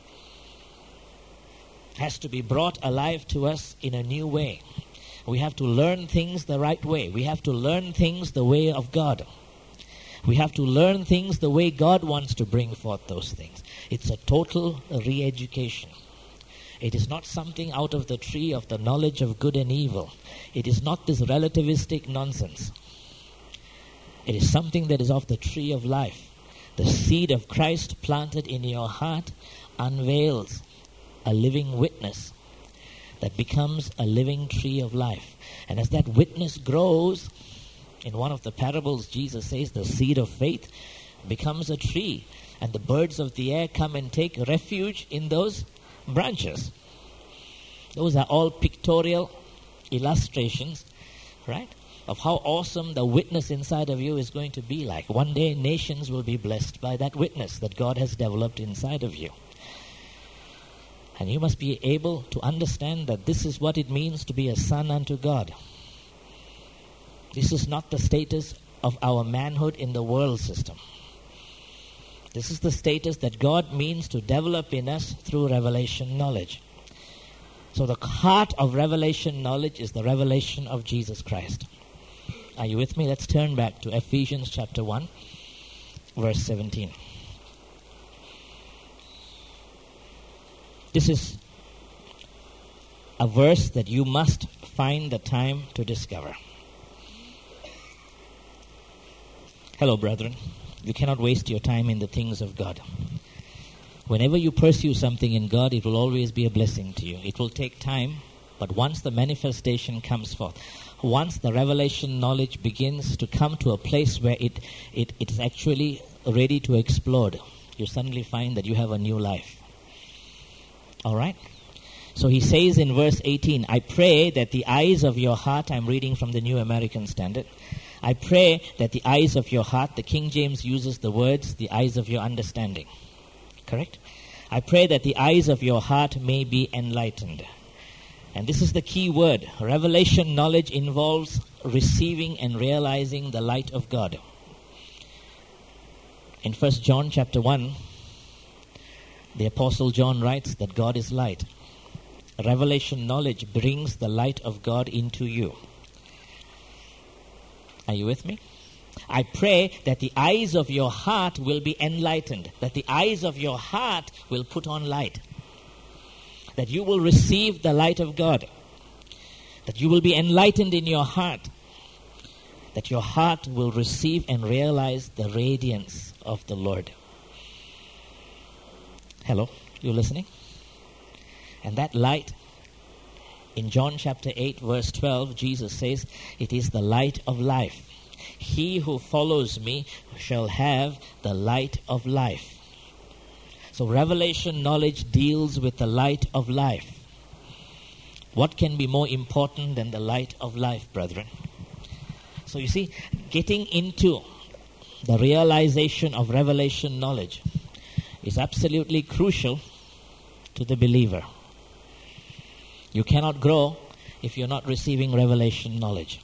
Speaker 1: has to be brought alive to us in a new way. We have to learn things the right way. We have to learn things the way of God. We have to learn things the way God wants to bring forth those things. It's a total re-education. It is not something out of the tree of the knowledge of good and evil. It is not this relativistic nonsense. It is something that is of the tree of life. The seed of Christ planted in your heart unveils a living witness that becomes a living tree of life. And as that witness grows, in one of the parables, Jesus says the seed of faith becomes a tree, and the birds of the air come and take refuge in those branches. Those are all pictorial illustrations, right, of how awesome the witness inside of you is going to be like. One day nations will be blessed by that witness that God has developed inside of you. And you must be able to understand that this is what it means to be a son unto God. This is not the status of our manhood in the world system. This is the status that God means to develop in us through revelation knowledge. So the heart of revelation knowledge is the revelation of Jesus Christ. Are you with me? Let's turn back to Ephesians chapter one, verse seventeen. This is a verse that you must find the time to discover. Hello, brethren. You cannot waste your time in the things of God. Whenever you pursue something in God, it will always be a blessing to you. It will take time, but once the manifestation comes forth, once the revelation knowledge begins to come to a place where it, it, it is actually ready to explode, you suddenly find that you have a new life. All right? So he says in verse eighteen, I pray that the eyes of your heart, I'm reading from the New American Standard, I pray that the eyes of your heart, the King James uses the words, the eyes of your understanding. Correct? I pray that the eyes of your heart may be enlightened. And this is the key word. Revelation knowledge involves receiving and realizing the light of God. In First John chapter one, the Apostle John writes that God is light. Revelation knowledge brings the light of God into you. Are you with me? I pray that the eyes of your heart will be enlightened, that the eyes of your heart will put on light, that you will receive the light of God, that you will be enlightened in your heart, that your heart will receive and realize the radiance of the Lord. Hello, you listening? And that light, in John chapter eight, verse twelve, Jesus says, it is the light of life. He who follows me shall have the light of life. So revelation knowledge deals with the light of life. What can be more important than the light of life, brethren? So you see, getting into the realization of revelation knowledge is absolutely crucial to the believer. You cannot grow if you're not receiving revelation knowledge.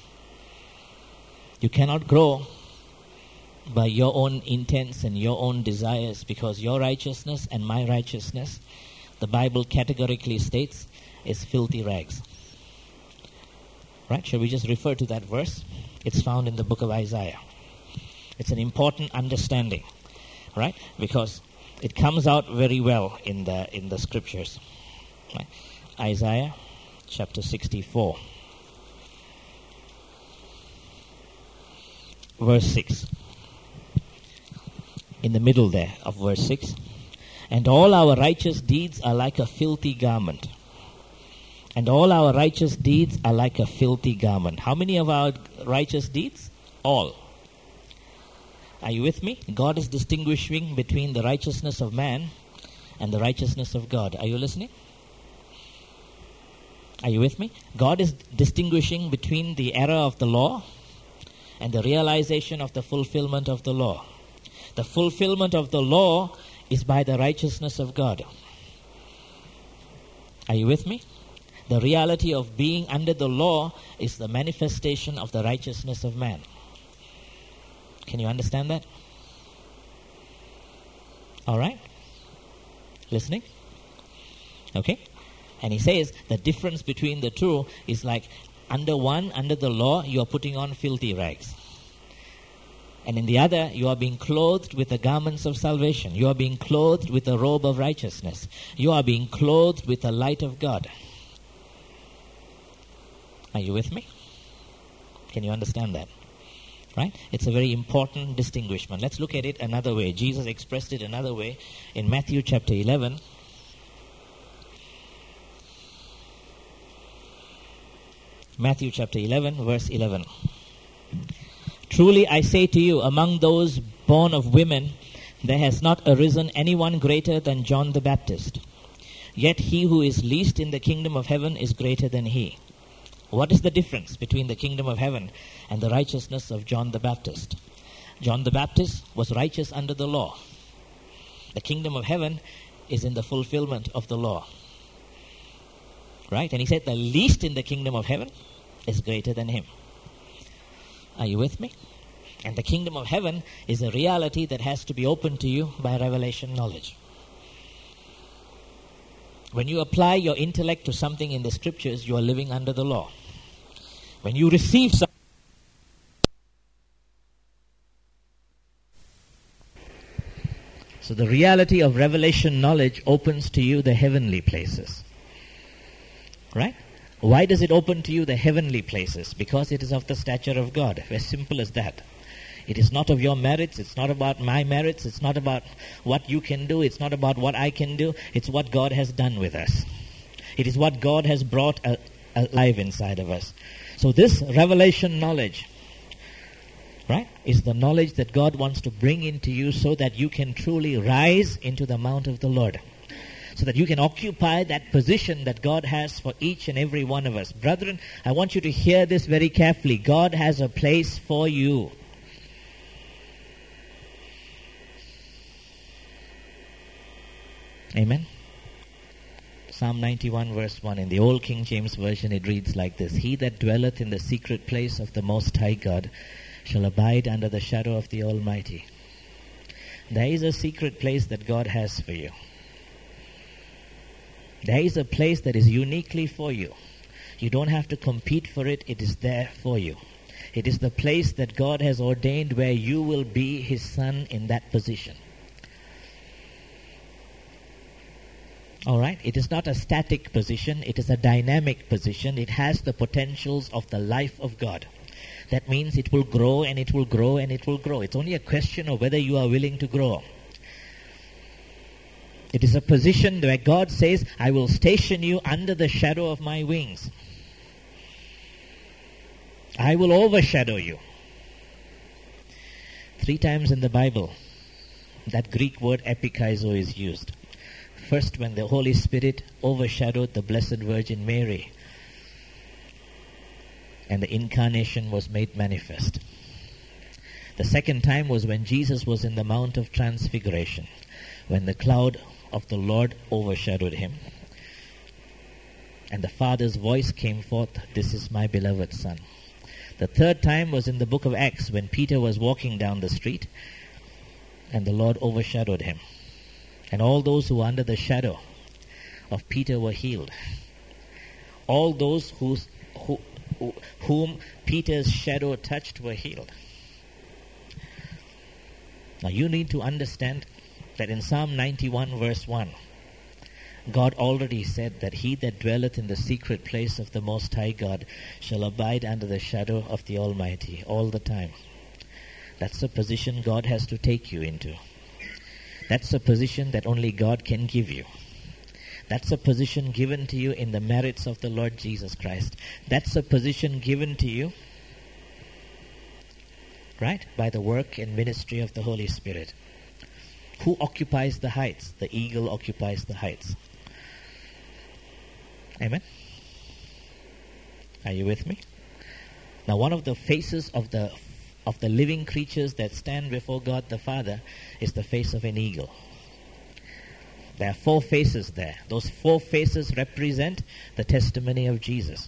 Speaker 1: You cannot grow by your own intents and your own desires, because your righteousness and my righteousness, the Bible categorically states, is filthy rags. Right? Shall we just refer to that verse? It's found in the book of Isaiah. It's an important understanding, right? Because it comes out very well in the in the scriptures. Right? Isaiah chapter sixty-four. Verse six. In the middle there of verse six. And all our righteous deeds are like a filthy garment. And all our righteous deeds are like a filthy garment. How many of our righteous deeds? All. Are you with me? God is distinguishing between the righteousness of man and the righteousness of God. Are you listening? Are you with me? God is distinguishing between the error of the law and the realization of the fulfillment of the law. The fulfillment of the law is by the righteousness of God. Are you with me? The reality of being under the law is the manifestation of the righteousness of man. Can you understand that? All right? Listening? Okay? And he says the difference between the two is like under one, under the law, you are putting on filthy rags. And in the other, you are being clothed with the garments of salvation. You are being clothed with the robe of righteousness. You are being clothed with the light of God. Are you with me? Can you understand that? Right? It's a very important distinguishment. Let's look at it another way. Jesus expressed it another way in Matthew chapter eleven. Matthew chapter eleven, verse eleven. Truly I say to you, among those born of women, there has not arisen anyone greater than John the Baptist. Yet he who is least in the kingdom of heaven is greater than he. What is the difference between the kingdom of heaven and the righteousness of John the Baptist? John the Baptist was righteous under the law. The kingdom of heaven is in the fulfillment of the law. Right? And he said the least in the kingdom of heaven is greater than him. Are you with me? And the kingdom of heaven is a reality that has to be opened to you by revelation knowledge. When you apply your intellect to something in the scriptures, you are living under the law. When you receive something, so the reality of revelation knowledge opens to you the heavenly places. Right? Why does it open to you the heavenly places? Because it is of the stature of God. As simple as that. It is not of your merits. It's not about my merits. It's not about what you can do. It's not about what I can do. It's what God has done with us. It is what God has brought a, alive inside of us. So this revelation knowledge, right, is the knowledge that God wants to bring into you so that you can truly rise into the mount of the Lord. So that you can occupy that position that God has for each and every one of us. Brethren, I want you to hear this very carefully. God has a place for you. Amen. Psalm ninety-one verse one. In the Old King James Version it reads like this. He that dwelleth in the secret place of the Most High God shall abide under the shadow of the Almighty. There is a secret place that God has for you. There is a place that is uniquely for you. You don't have to compete for it. It is there for you. It is the place that God has ordained where you will be His son in that position. All right? It is not a static position. It is a dynamic position. It has the potentials of the life of God. That means it will grow and it will grow and it will grow. It's only a question of whether you are willing to grow. It is a position where God says, I will station you under the shadow of my wings. I will overshadow you. Three times in the Bible, that Greek word epikaizo is used. First, when the Holy Spirit overshadowed the Blessed Virgin Mary and the incarnation was made manifest. The second time was when Jesus was in the Mount of Transfiguration, when the cloud of the Lord overshadowed him. And the Father's voice came forth, this is my beloved Son. The third time was in the book of Acts, when Peter was walking down the street and the Lord overshadowed him. And all those who were under the shadow of Peter were healed. All those whose, who, who, whom Peter's shadow touched were healed. Now you need to understand that in Psalm ninety-one verse one, God already said that he that dwelleth in the secret place of the Most High God shall abide under the shadow of the Almighty all the time. That's the position God has to take you into. That's a position that only God can give you. That's a position given to you in the merits of the Lord Jesus Christ. That's a position given to you, right, by the work and ministry of the Holy Spirit. Who occupies the heights? The eagle occupies the heights. Amen? Are you with me? Now, one of the faces of the of the living creatures that stand before God the Father is the face of an eagle. There are four faces there. Those four faces represent the testimony of Jesus.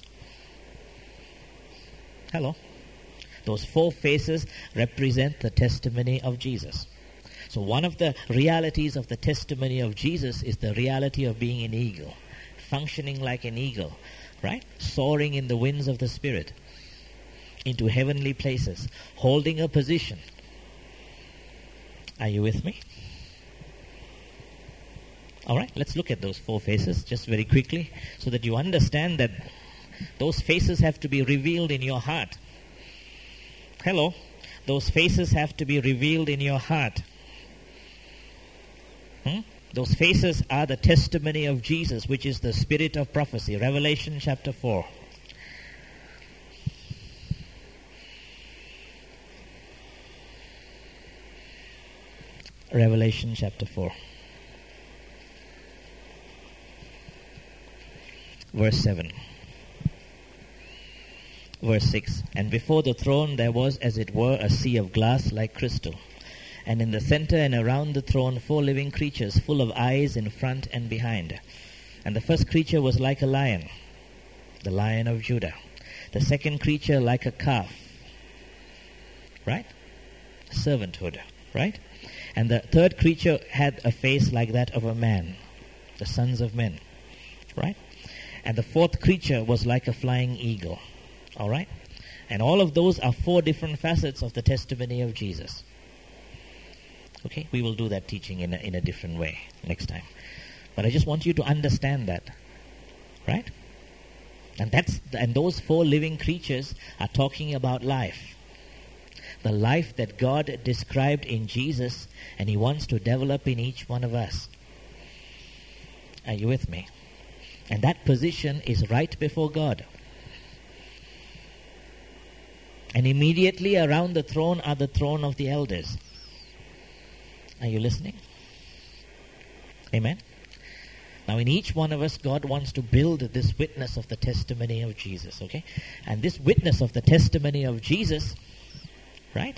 Speaker 1: Hello? Those four faces represent the testimony of Jesus. So one of the realities of the testimony of Jesus is the reality of being an eagle, functioning like an eagle, right? Soaring in the winds of the Spirit into heavenly places, holding a position. Are you with me? All right, let's look at those four faces just very quickly so that you understand that those faces have to be revealed in your heart. Hello? Those faces have to be revealed in your heart. Hmm? Those faces are the testimony of Jesus, which is the spirit of prophecy. Revelation chapter four. Revelation chapter four. Verse seven. Verse six. And before the throne there was as it were a sea of glass like crystal. And in the center and around the throne four living creatures full of eyes in front and behind. And the first creature was like a lion, the Lion of Judah. The second creature like a calf. Right? Servanthood. Right? And the third creature had a face like that of a man, the sons of men. right? And the fourth creature was like a flying eagle, all right? And all of those are four different facets of the testimony of Jesus. Okay, we will do that teaching in a, in a different way next time. But I just want you to understand that, right? And that's and those four living creatures are talking about life. The life that God described in Jesus, and He wants to develop in each one of us. Are you with me? And that position is right before God. And immediately around the throne are the throne of the elders. Are you listening? Amen? Now in each one of us, God wants to build this witness of the testimony of Jesus, okay? And this witness of the testimony of Jesus, right?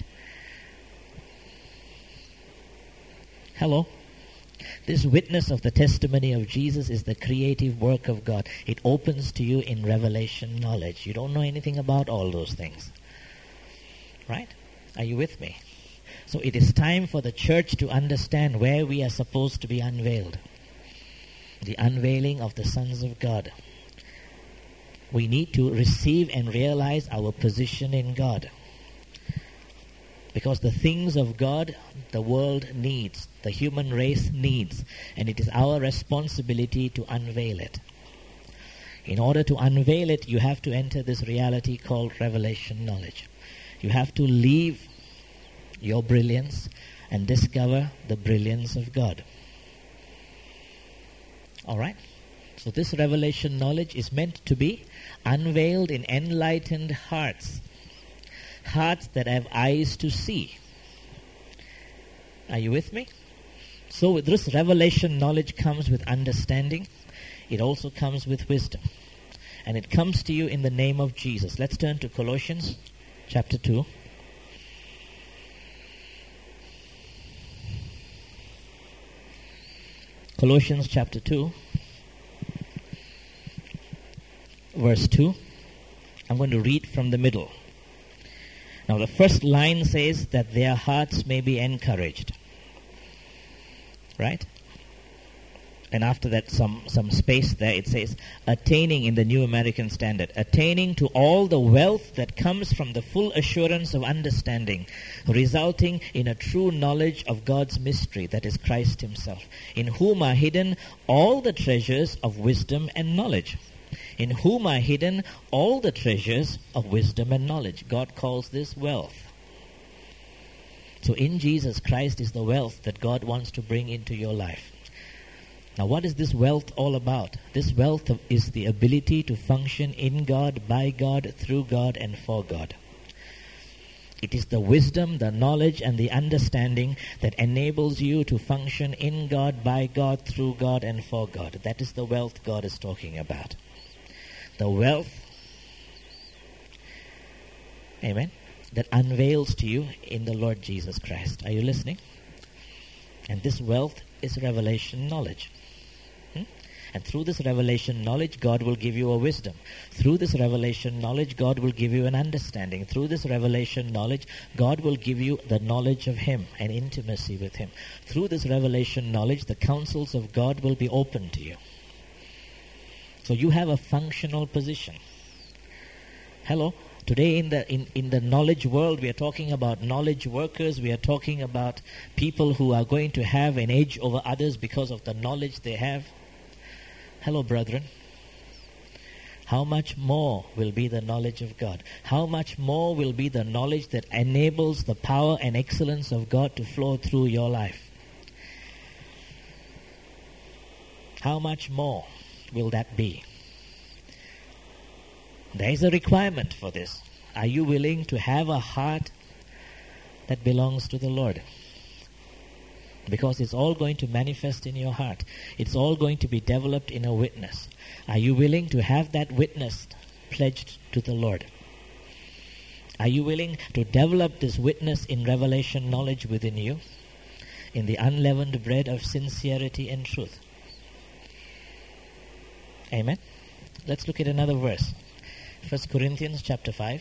Speaker 1: Hello? This witness of the testimony of Jesus is the creative work of God. It opens to you in revelation knowledge. You don't know anything about all those things. Right? Are you with me? So it is time for the church to understand where we are supposed to be unveiled. The unveiling of the sons of God. We need to receive and realize our position in God. Because the things of God, the world needs, the human race needs, and it is our responsibility to unveil it. In order to unveil it, you have to enter this reality called revelation knowledge. You have to leave your brilliance and discover the brilliance of God. All right? So this revelation knowledge is meant to be unveiled in enlightened hearts. Hearts that have eyes to see. Are you with me? So with this revelation knowledge comes with understanding. It also comes with wisdom. And it comes to you in the name of Jesus. Let's turn to Colossians chapter two. Colossians chapter two, verse two. I'm going to read from the middle. Now the first line says that their hearts may be encouraged. Right? And after that some, some space there, it says, attaining in the New American Standard, attaining to all the wealth that comes from the full assurance of understanding, resulting in a true knowledge of God's mystery, that is Christ Himself, in whom are hidden all the treasures of wisdom and knowledge. In whom are hidden all the treasures of wisdom and knowledge. God calls this wealth. So in Jesus Christ is the wealth that God wants to bring into your life. Now what is this wealth all about? This wealth is the ability to function in God, by God, through God, and for God. It is the wisdom, the knowledge, and the understanding that enables you to function in God, by God, through God, and for God. That is the wealth God is talking about. The wealth, amen, that unveils to you in the Lord Jesus Christ. Are you listening? And this wealth is revelation knowledge. Hmm? And through this revelation knowledge, God will give you a wisdom. Through this revelation knowledge, God will give you an understanding. Through this revelation knowledge, God will give you the knowledge of Him and intimacy with Him. Through this revelation knowledge, the counsels of God will be open to you. So you have a functional position. Hello? Today in the in, in the knowledge world, we are talking about knowledge workers. We are talking about people who are going to have an edge over others because of the knowledge they have. Hello, brethren. How much more will be the knowledge of God? How much more will be the knowledge that enables the power and excellence of God to flow through your life? How much more will that be? There is a requirement for this. Are you willing to have a heart that belongs to the Lord? Because it's all going to manifest in your heart. It's all going to be developed in a witness. Are you willing to have that witness pledged to the Lord? Are you willing to develop this witness in revelation knowledge within you? In the unleavened bread of sincerity and truth. Amen. Let's look at another verse. First Corinthians chapter five.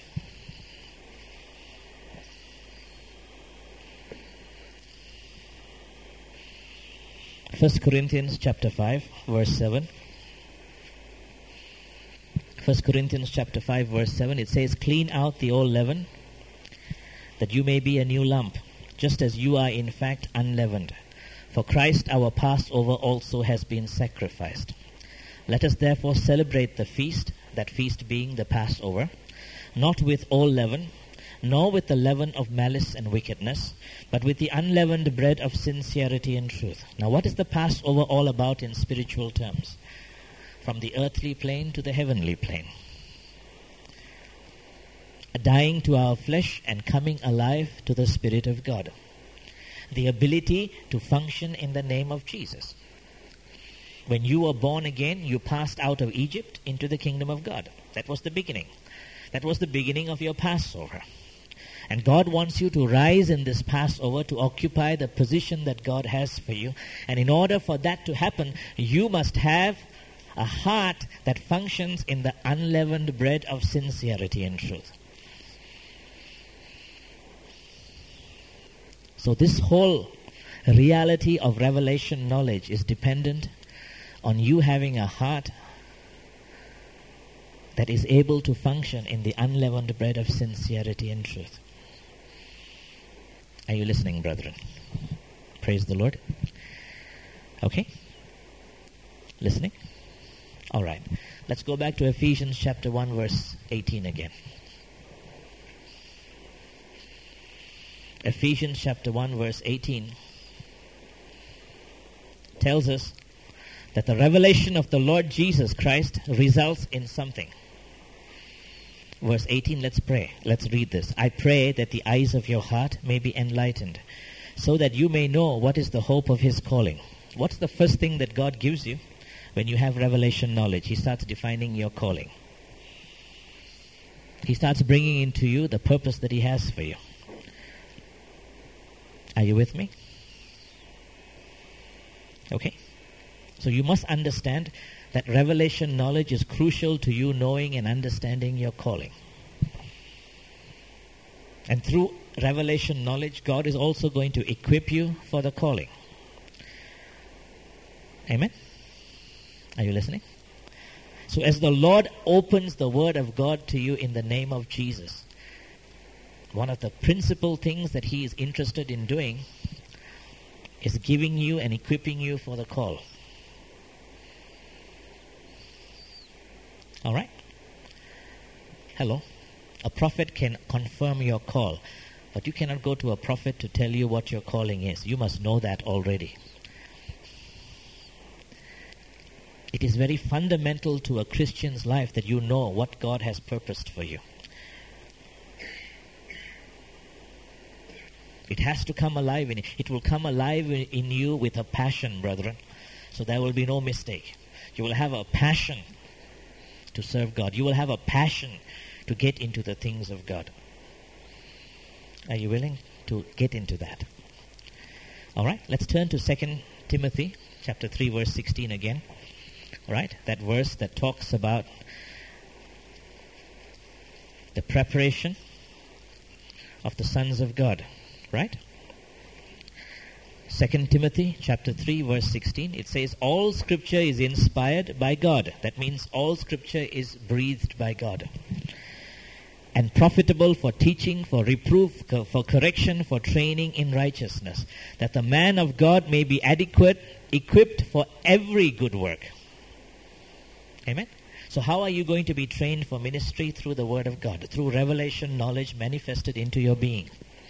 Speaker 1: First Corinthians chapter five, verse seven. First Corinthians chapter five verse seven, it says, "Clean out the old leaven, that you may be a new lump, just as you are in fact unleavened. For Christ our Passover also has been sacrificed. Let us therefore celebrate the feast," that feast being the Passover, "not with old leaven, nor with the leaven of malice and wickedness, but with the unleavened bread of sincerity and truth." Now what is the Passover all about in spiritual terms? From the earthly plane to the heavenly plane. Dying to our flesh and coming alive to the Spirit of God. The ability to function in the name of Jesus. When you were born again, you passed out of Egypt into the kingdom of God. That was the beginning. That was the beginning of your Passover. And God wants you to rise in this Passover to occupy the position that God has for you. And in order for that to happen, you must have a heart that functions in the unleavened bread of sincerity and truth. So this whole reality of revelation knowledge is dependent on you having a heart that is able to function in the unleavened bread of sincerity and truth. Are you listening, brethren? Praise the Lord. Okay? Listening? All right. Let's go back to Ephesians chapter one verse eighteen again. Ephesians chapter one verse eighteen tells us that the revelation of the Lord Jesus Christ results in something. Verse eighteen, let's pray. Let's read this. "I pray that the eyes of your heart may be enlightened, so that you may know what is the hope of his calling." What's the first thing that God gives you when you have revelation knowledge? He starts defining your calling. He starts bringing into you the purpose that he has for you. Are you with me? Okay. So you must understand that revelation knowledge is crucial to you knowing and understanding your calling. And through revelation knowledge, God is also going to equip you for the calling. Amen? Are you listening? So as the Lord opens the Word of God to you in the name of Jesus, one of the principal things that he is interested in doing is giving you and equipping you for the call. All right? Hello? A prophet can confirm your call, but you cannot go to a prophet to tell you what your calling is. You must know that already. It is very fundamental to a Christian's life that you know what God has purposed for you. It has to come alive in you. It will come alive in you with a passion, brethren. So there will be no mistake. You will have a passion to serve God. You will have a passion to get into the things of God. Are you willing to get into that? All right, let's turn to Second Timothy chapter three verse sixteen again. All right, that verse that talks about the preparation of the sons of God. Right? Second Timothy chapter three verse sixteen, it says, "All scripture is inspired by God." That means all scripture is breathed by God. "And profitable for teaching, for reproof, for correction, for training in righteousness, that the man of God may be adequate, equipped for every good work." Amen? So how are you going to be trained for ministry? Through the Word of God, through revelation knowledge manifested into your being.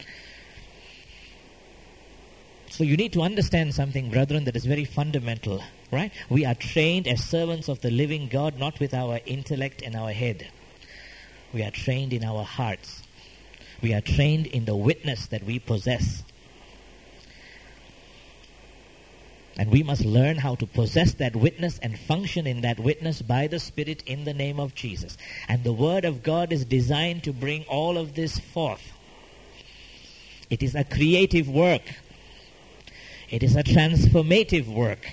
Speaker 1: So you need to understand something, brethren, that is very fundamental, right? We are trained as servants of the living God, not with our intellect and our head. We are trained in our hearts. We are trained in the witness that we possess. And we must learn how to possess that witness and function in that witness by the Spirit in the name of Jesus. And the Word of God is designed to bring all of this forth. It is a creative work. It is a transformative work.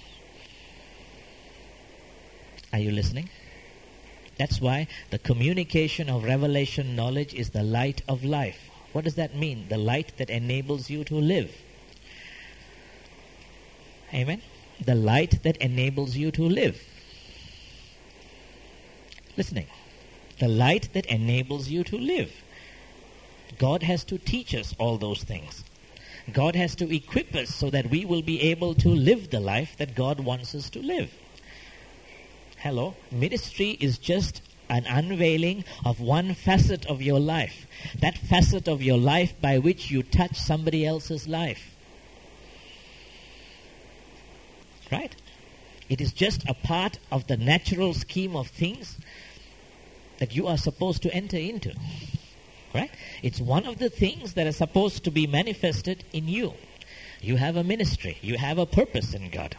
Speaker 1: Are you listening? That's why the communication of revelation knowledge is the light of life. What does that mean? The light that enables you to live. Amen? The light that enables you to live. listening? The light that enables you to live. God has to teach us all those things. God has to equip us so that we will be able to live the life that God wants us to live. Hello? Ministry is just an unveiling of one facet of your life. That facet of your life by which you touch somebody else's life. Right? It is just a part of the natural scheme of things that you are supposed to enter into. Right? It's one of the things that are supposed to be manifested in you. You have a ministry. You have a purpose in God.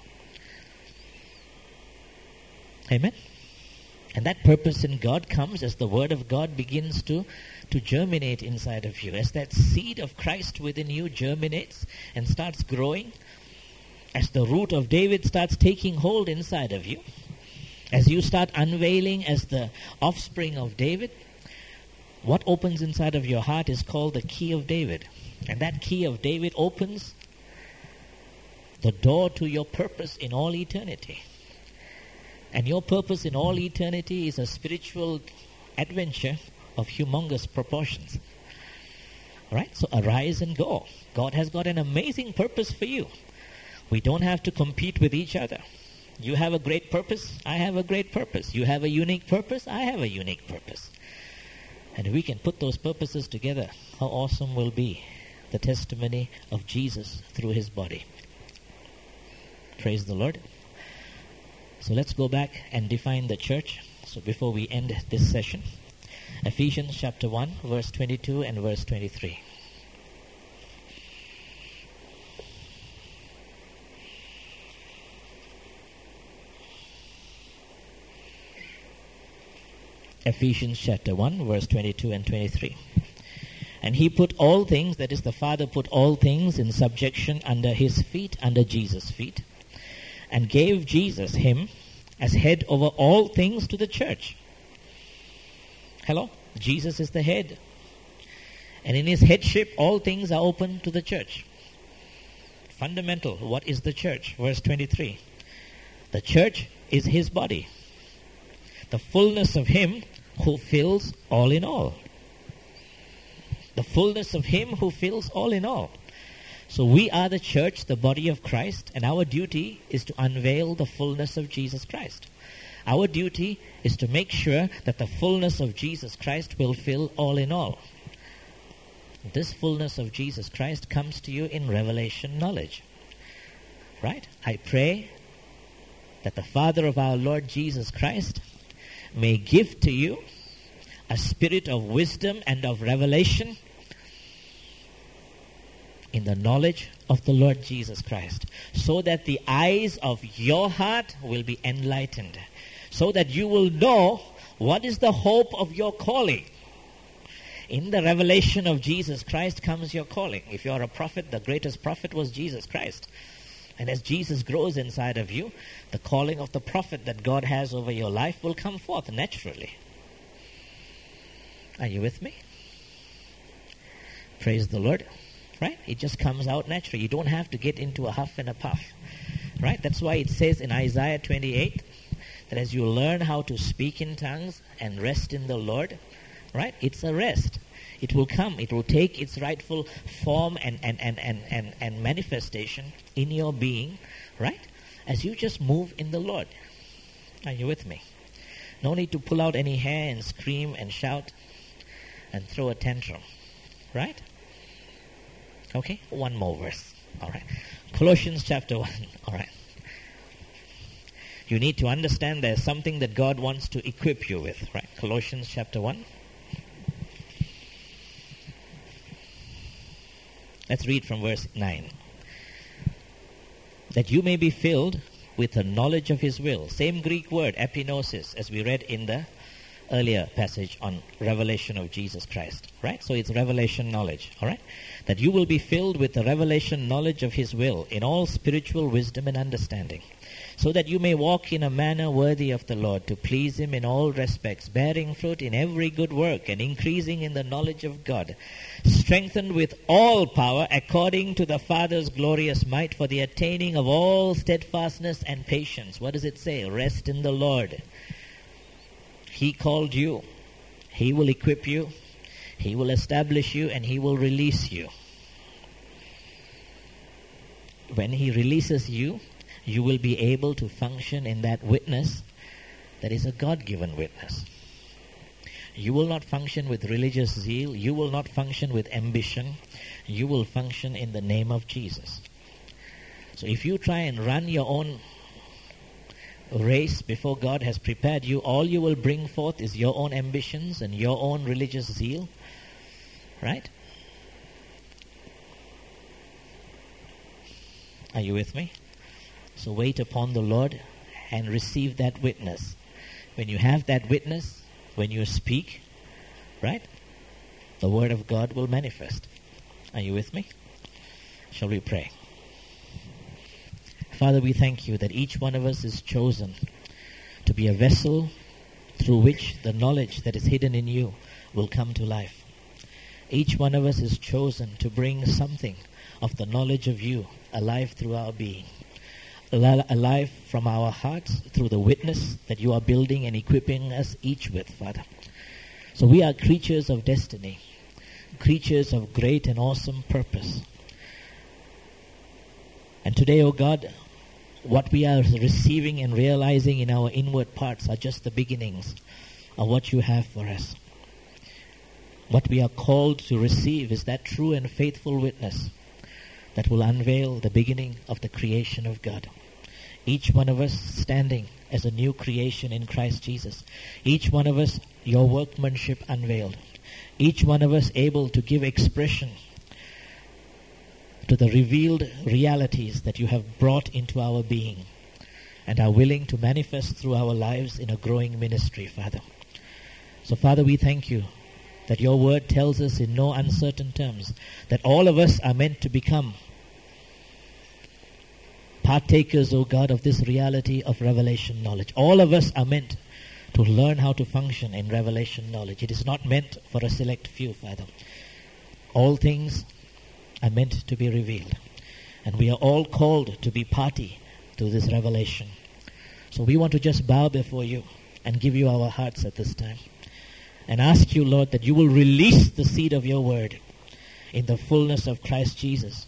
Speaker 1: Amen? And that purpose in God comes as the Word of God begins to, to germinate inside of you. As that seed of Christ within you germinates and starts growing. As the root of David starts taking hold inside of you. As you start unveiling as the offspring of David. What opens inside of your heart is called the key of David. And that key of David opens the door to your purpose in all eternity. And your purpose in all eternity is a spiritual adventure of humongous proportions. Alright, so arise and go. God has got an amazing purpose for you. We don't have to compete with each other. You have a great purpose, I have a great purpose. You have a unique purpose, I have a unique purpose. And if we can put those purposes together, how awesome will be the testimony of Jesus through his body. Praise the Lord. So let's go back and define the church. So before we end this session, Ephesians chapter one, verse twenty-two and verse twenty-three. Ephesians chapter one, verse twenty-two and twenty-three. And he put all things, that is the Father put all things in subjection under his feet, under Jesus' feet, and gave Jesus, him, as head over all things to the church. Hello? Jesus is the head. And in his headship, all things are open to the church. Fundamental. What is the church? Verse twenty-three. The church is his body. The fullness of him who fills all in all. The fullness of him who fills all in all. So we are the church, the body of Christ, and our duty is to unveil the fullness of Jesus Christ. Our duty is to make sure that the fullness of Jesus Christ will fill all in all. This fullness of Jesus Christ comes to you in revelation knowledge. Right? I pray that the Father of our Lord Jesus Christ may give to you a spirit of wisdom and of revelation in the knowledge of the Lord Jesus Christ, so that the eyes of your heart will be enlightened, so that you will know what is the hope of your calling. In the revelation of Jesus Christ comes your calling. If you are a prophet, the greatest prophet was Jesus Christ. And as Jesus grows inside of you, the calling of the prophet that God has over your life will come forth naturally. Are you with me? Praise the Lord. Right? It just comes out naturally. You don't have to get into a huff and a puff. Right? That's why it says in Isaiah twenty-eight that as you learn how to speak in tongues and rest in the Lord, right? It's a rest. It will come. It will take its rightful form and, and, and, and, and, and manifestation in your being, right? As you just move in the Lord. Are you with me? No need to pull out any hair and scream and shout and throw a tantrum. Right? Okay, one more verse. All right. Colossians chapter one. All right. You need to understand there's something that God wants to equip you with. Right? Colossians chapter one. Let's read from verse nine. That you may be filled with the knowledge of his will. Same Greek word, epinosis, as we read in the earlier passage on revelation of Jesus Christ. Right? So it's revelation knowledge. All right? That you will be filled with the revelation knowledge of his will in all spiritual wisdom and understanding, so that you may walk in a manner worthy of the Lord, to please him in all respects, bearing fruit in every good work and increasing in the knowledge of God, strengthened with all power according to the Father's glorious might, for the attaining of all steadfastness and patience. What does it say? Rest in the Lord. He called you. He will equip you. He will establish you, and He will release you. When He releases you, you will be able to function in that witness that is a God-given witness. You will not function with religious zeal. You will not function with ambition. You will function in the name of Jesus. So if you try and run your own race before God has prepared you, all you will bring forth is your own ambitions and your own religious zeal. Right? Are you with me? So wait upon the Lord and receive that witness. When you have that witness, when you speak, right, the word of God will manifest. Are you with me? Shall we pray? Father, we thank you that each one of us is chosen to be a vessel through which the knowledge that is hidden in you will come to life. Each one of us is chosen to bring something of the knowledge of you alive through our being. Alive from our hearts through the witness that you are building and equipping us each with, Father. So we are creatures of destiny, creatures of great and awesome purpose. And today, O God, what we are receiving and realizing in our inward parts are just the beginnings of what you have for us. What we are called to receive is that true and faithful witness that will unveil the beginning of the creation of God. Each one of us standing as a new creation in Christ Jesus. Each one of us, your workmanship unveiled. Each one of us able to give expression to the revealed realities that you have brought into our being and are willing to manifest through our lives in a growing ministry, Father. So, Father, we thank you that your word tells us in no uncertain terms that all of us are meant to become partakers, O God, of this reality of revelation knowledge. All of us are meant to learn how to function in revelation knowledge. It is not meant for a select few, Father. All things are meant to be revealed. And we are all called to be party to this revelation. So we want to just bow before you and give you our hearts at this time. And ask you, Lord, that you will release the seed of your word in the fullness of Christ Jesus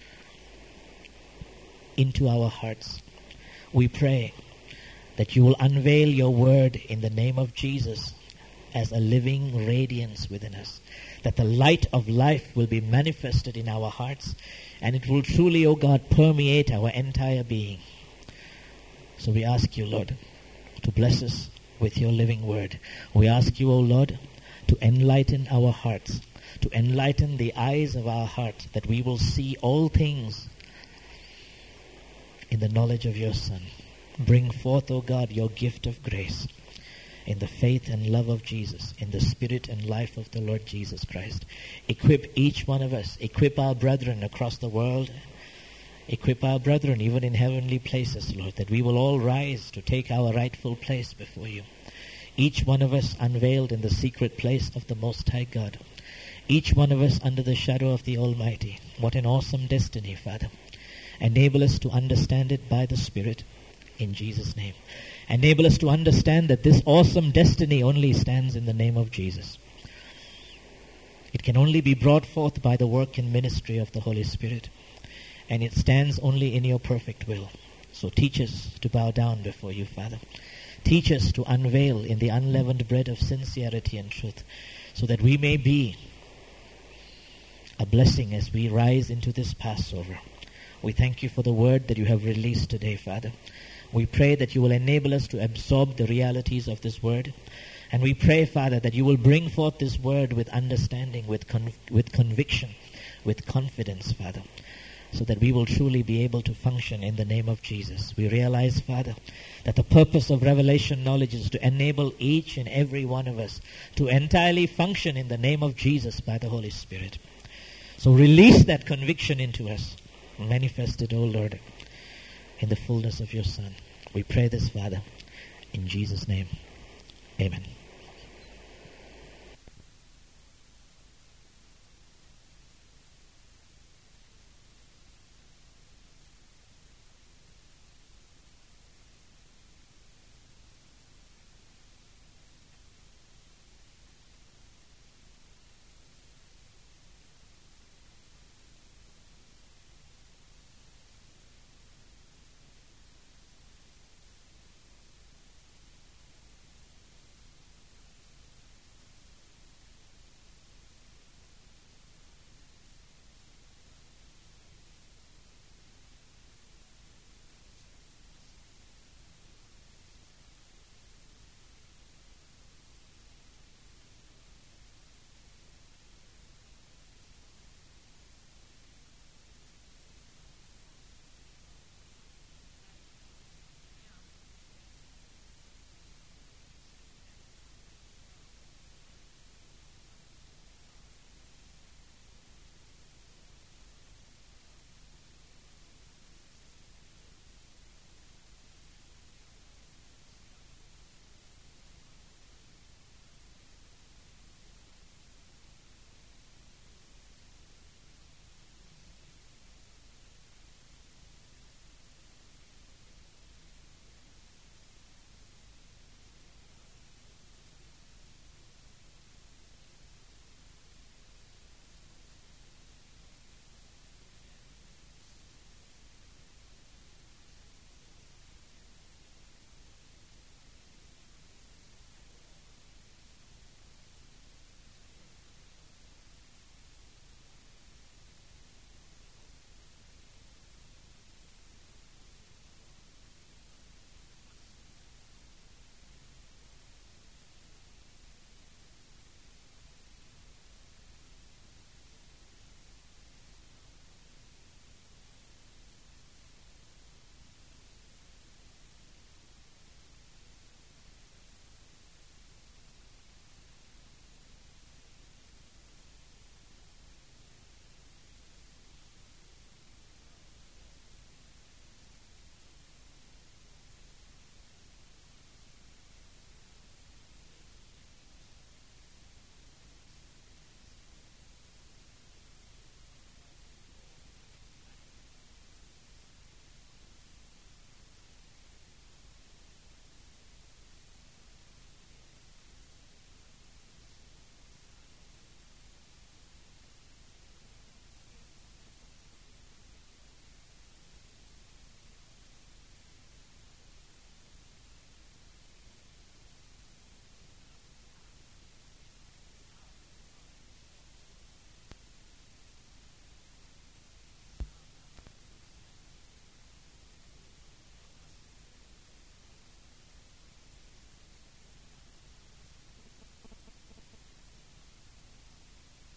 Speaker 1: into our hearts. We pray that you will unveil your word in the name of Jesus as a living radiance within us. That the light of life will be manifested in our hearts, and it will truly, O God, permeate our entire being. So we ask you, Lord, to bless us with your living word. We ask you, O Lord, to enlighten our hearts, to enlighten the eyes of our heart, that we will see all things in the knowledge of your Son. Bring forth, O God, your gift of grace in the faith and love of Jesus, in the spirit and life of the Lord Jesus Christ. Equip each one of us. Equip our brethren across the world. Equip our brethren even in heavenly places, Lord, that we will all rise to take our rightful place before you. Each one of us unveiled in the secret place of the Most High God. Each one of us under the shadow of the Almighty. What an awesome destiny, Father. Enable us to understand it by the Spirit, in Jesus' name. Enable us to understand that this awesome destiny only stands in the name of Jesus. It can only be brought forth by the work and ministry of the Holy Spirit. And it stands only in your perfect will. So teach us to bow down before you, Father. Teach us to unveil in the unleavened bread of sincerity and truth, so that we may be a blessing as we rise into this Passover. We thank you for the word that you have released today, Father. We pray that you will enable us to absorb the realities of this word. And we pray, Father, that you will bring forth this word with understanding, with con- with conviction, with confidence, Father, so that we will truly be able to function in the name of Jesus. We realize, Father, that the purpose of revelation knowledge is to enable each and every one of us to entirely function in the name of Jesus by the Holy Spirit. So release that conviction into us. Manifest it, O Lord, in the fullness of your Son. We pray this, Father, in Jesus' name. Amen.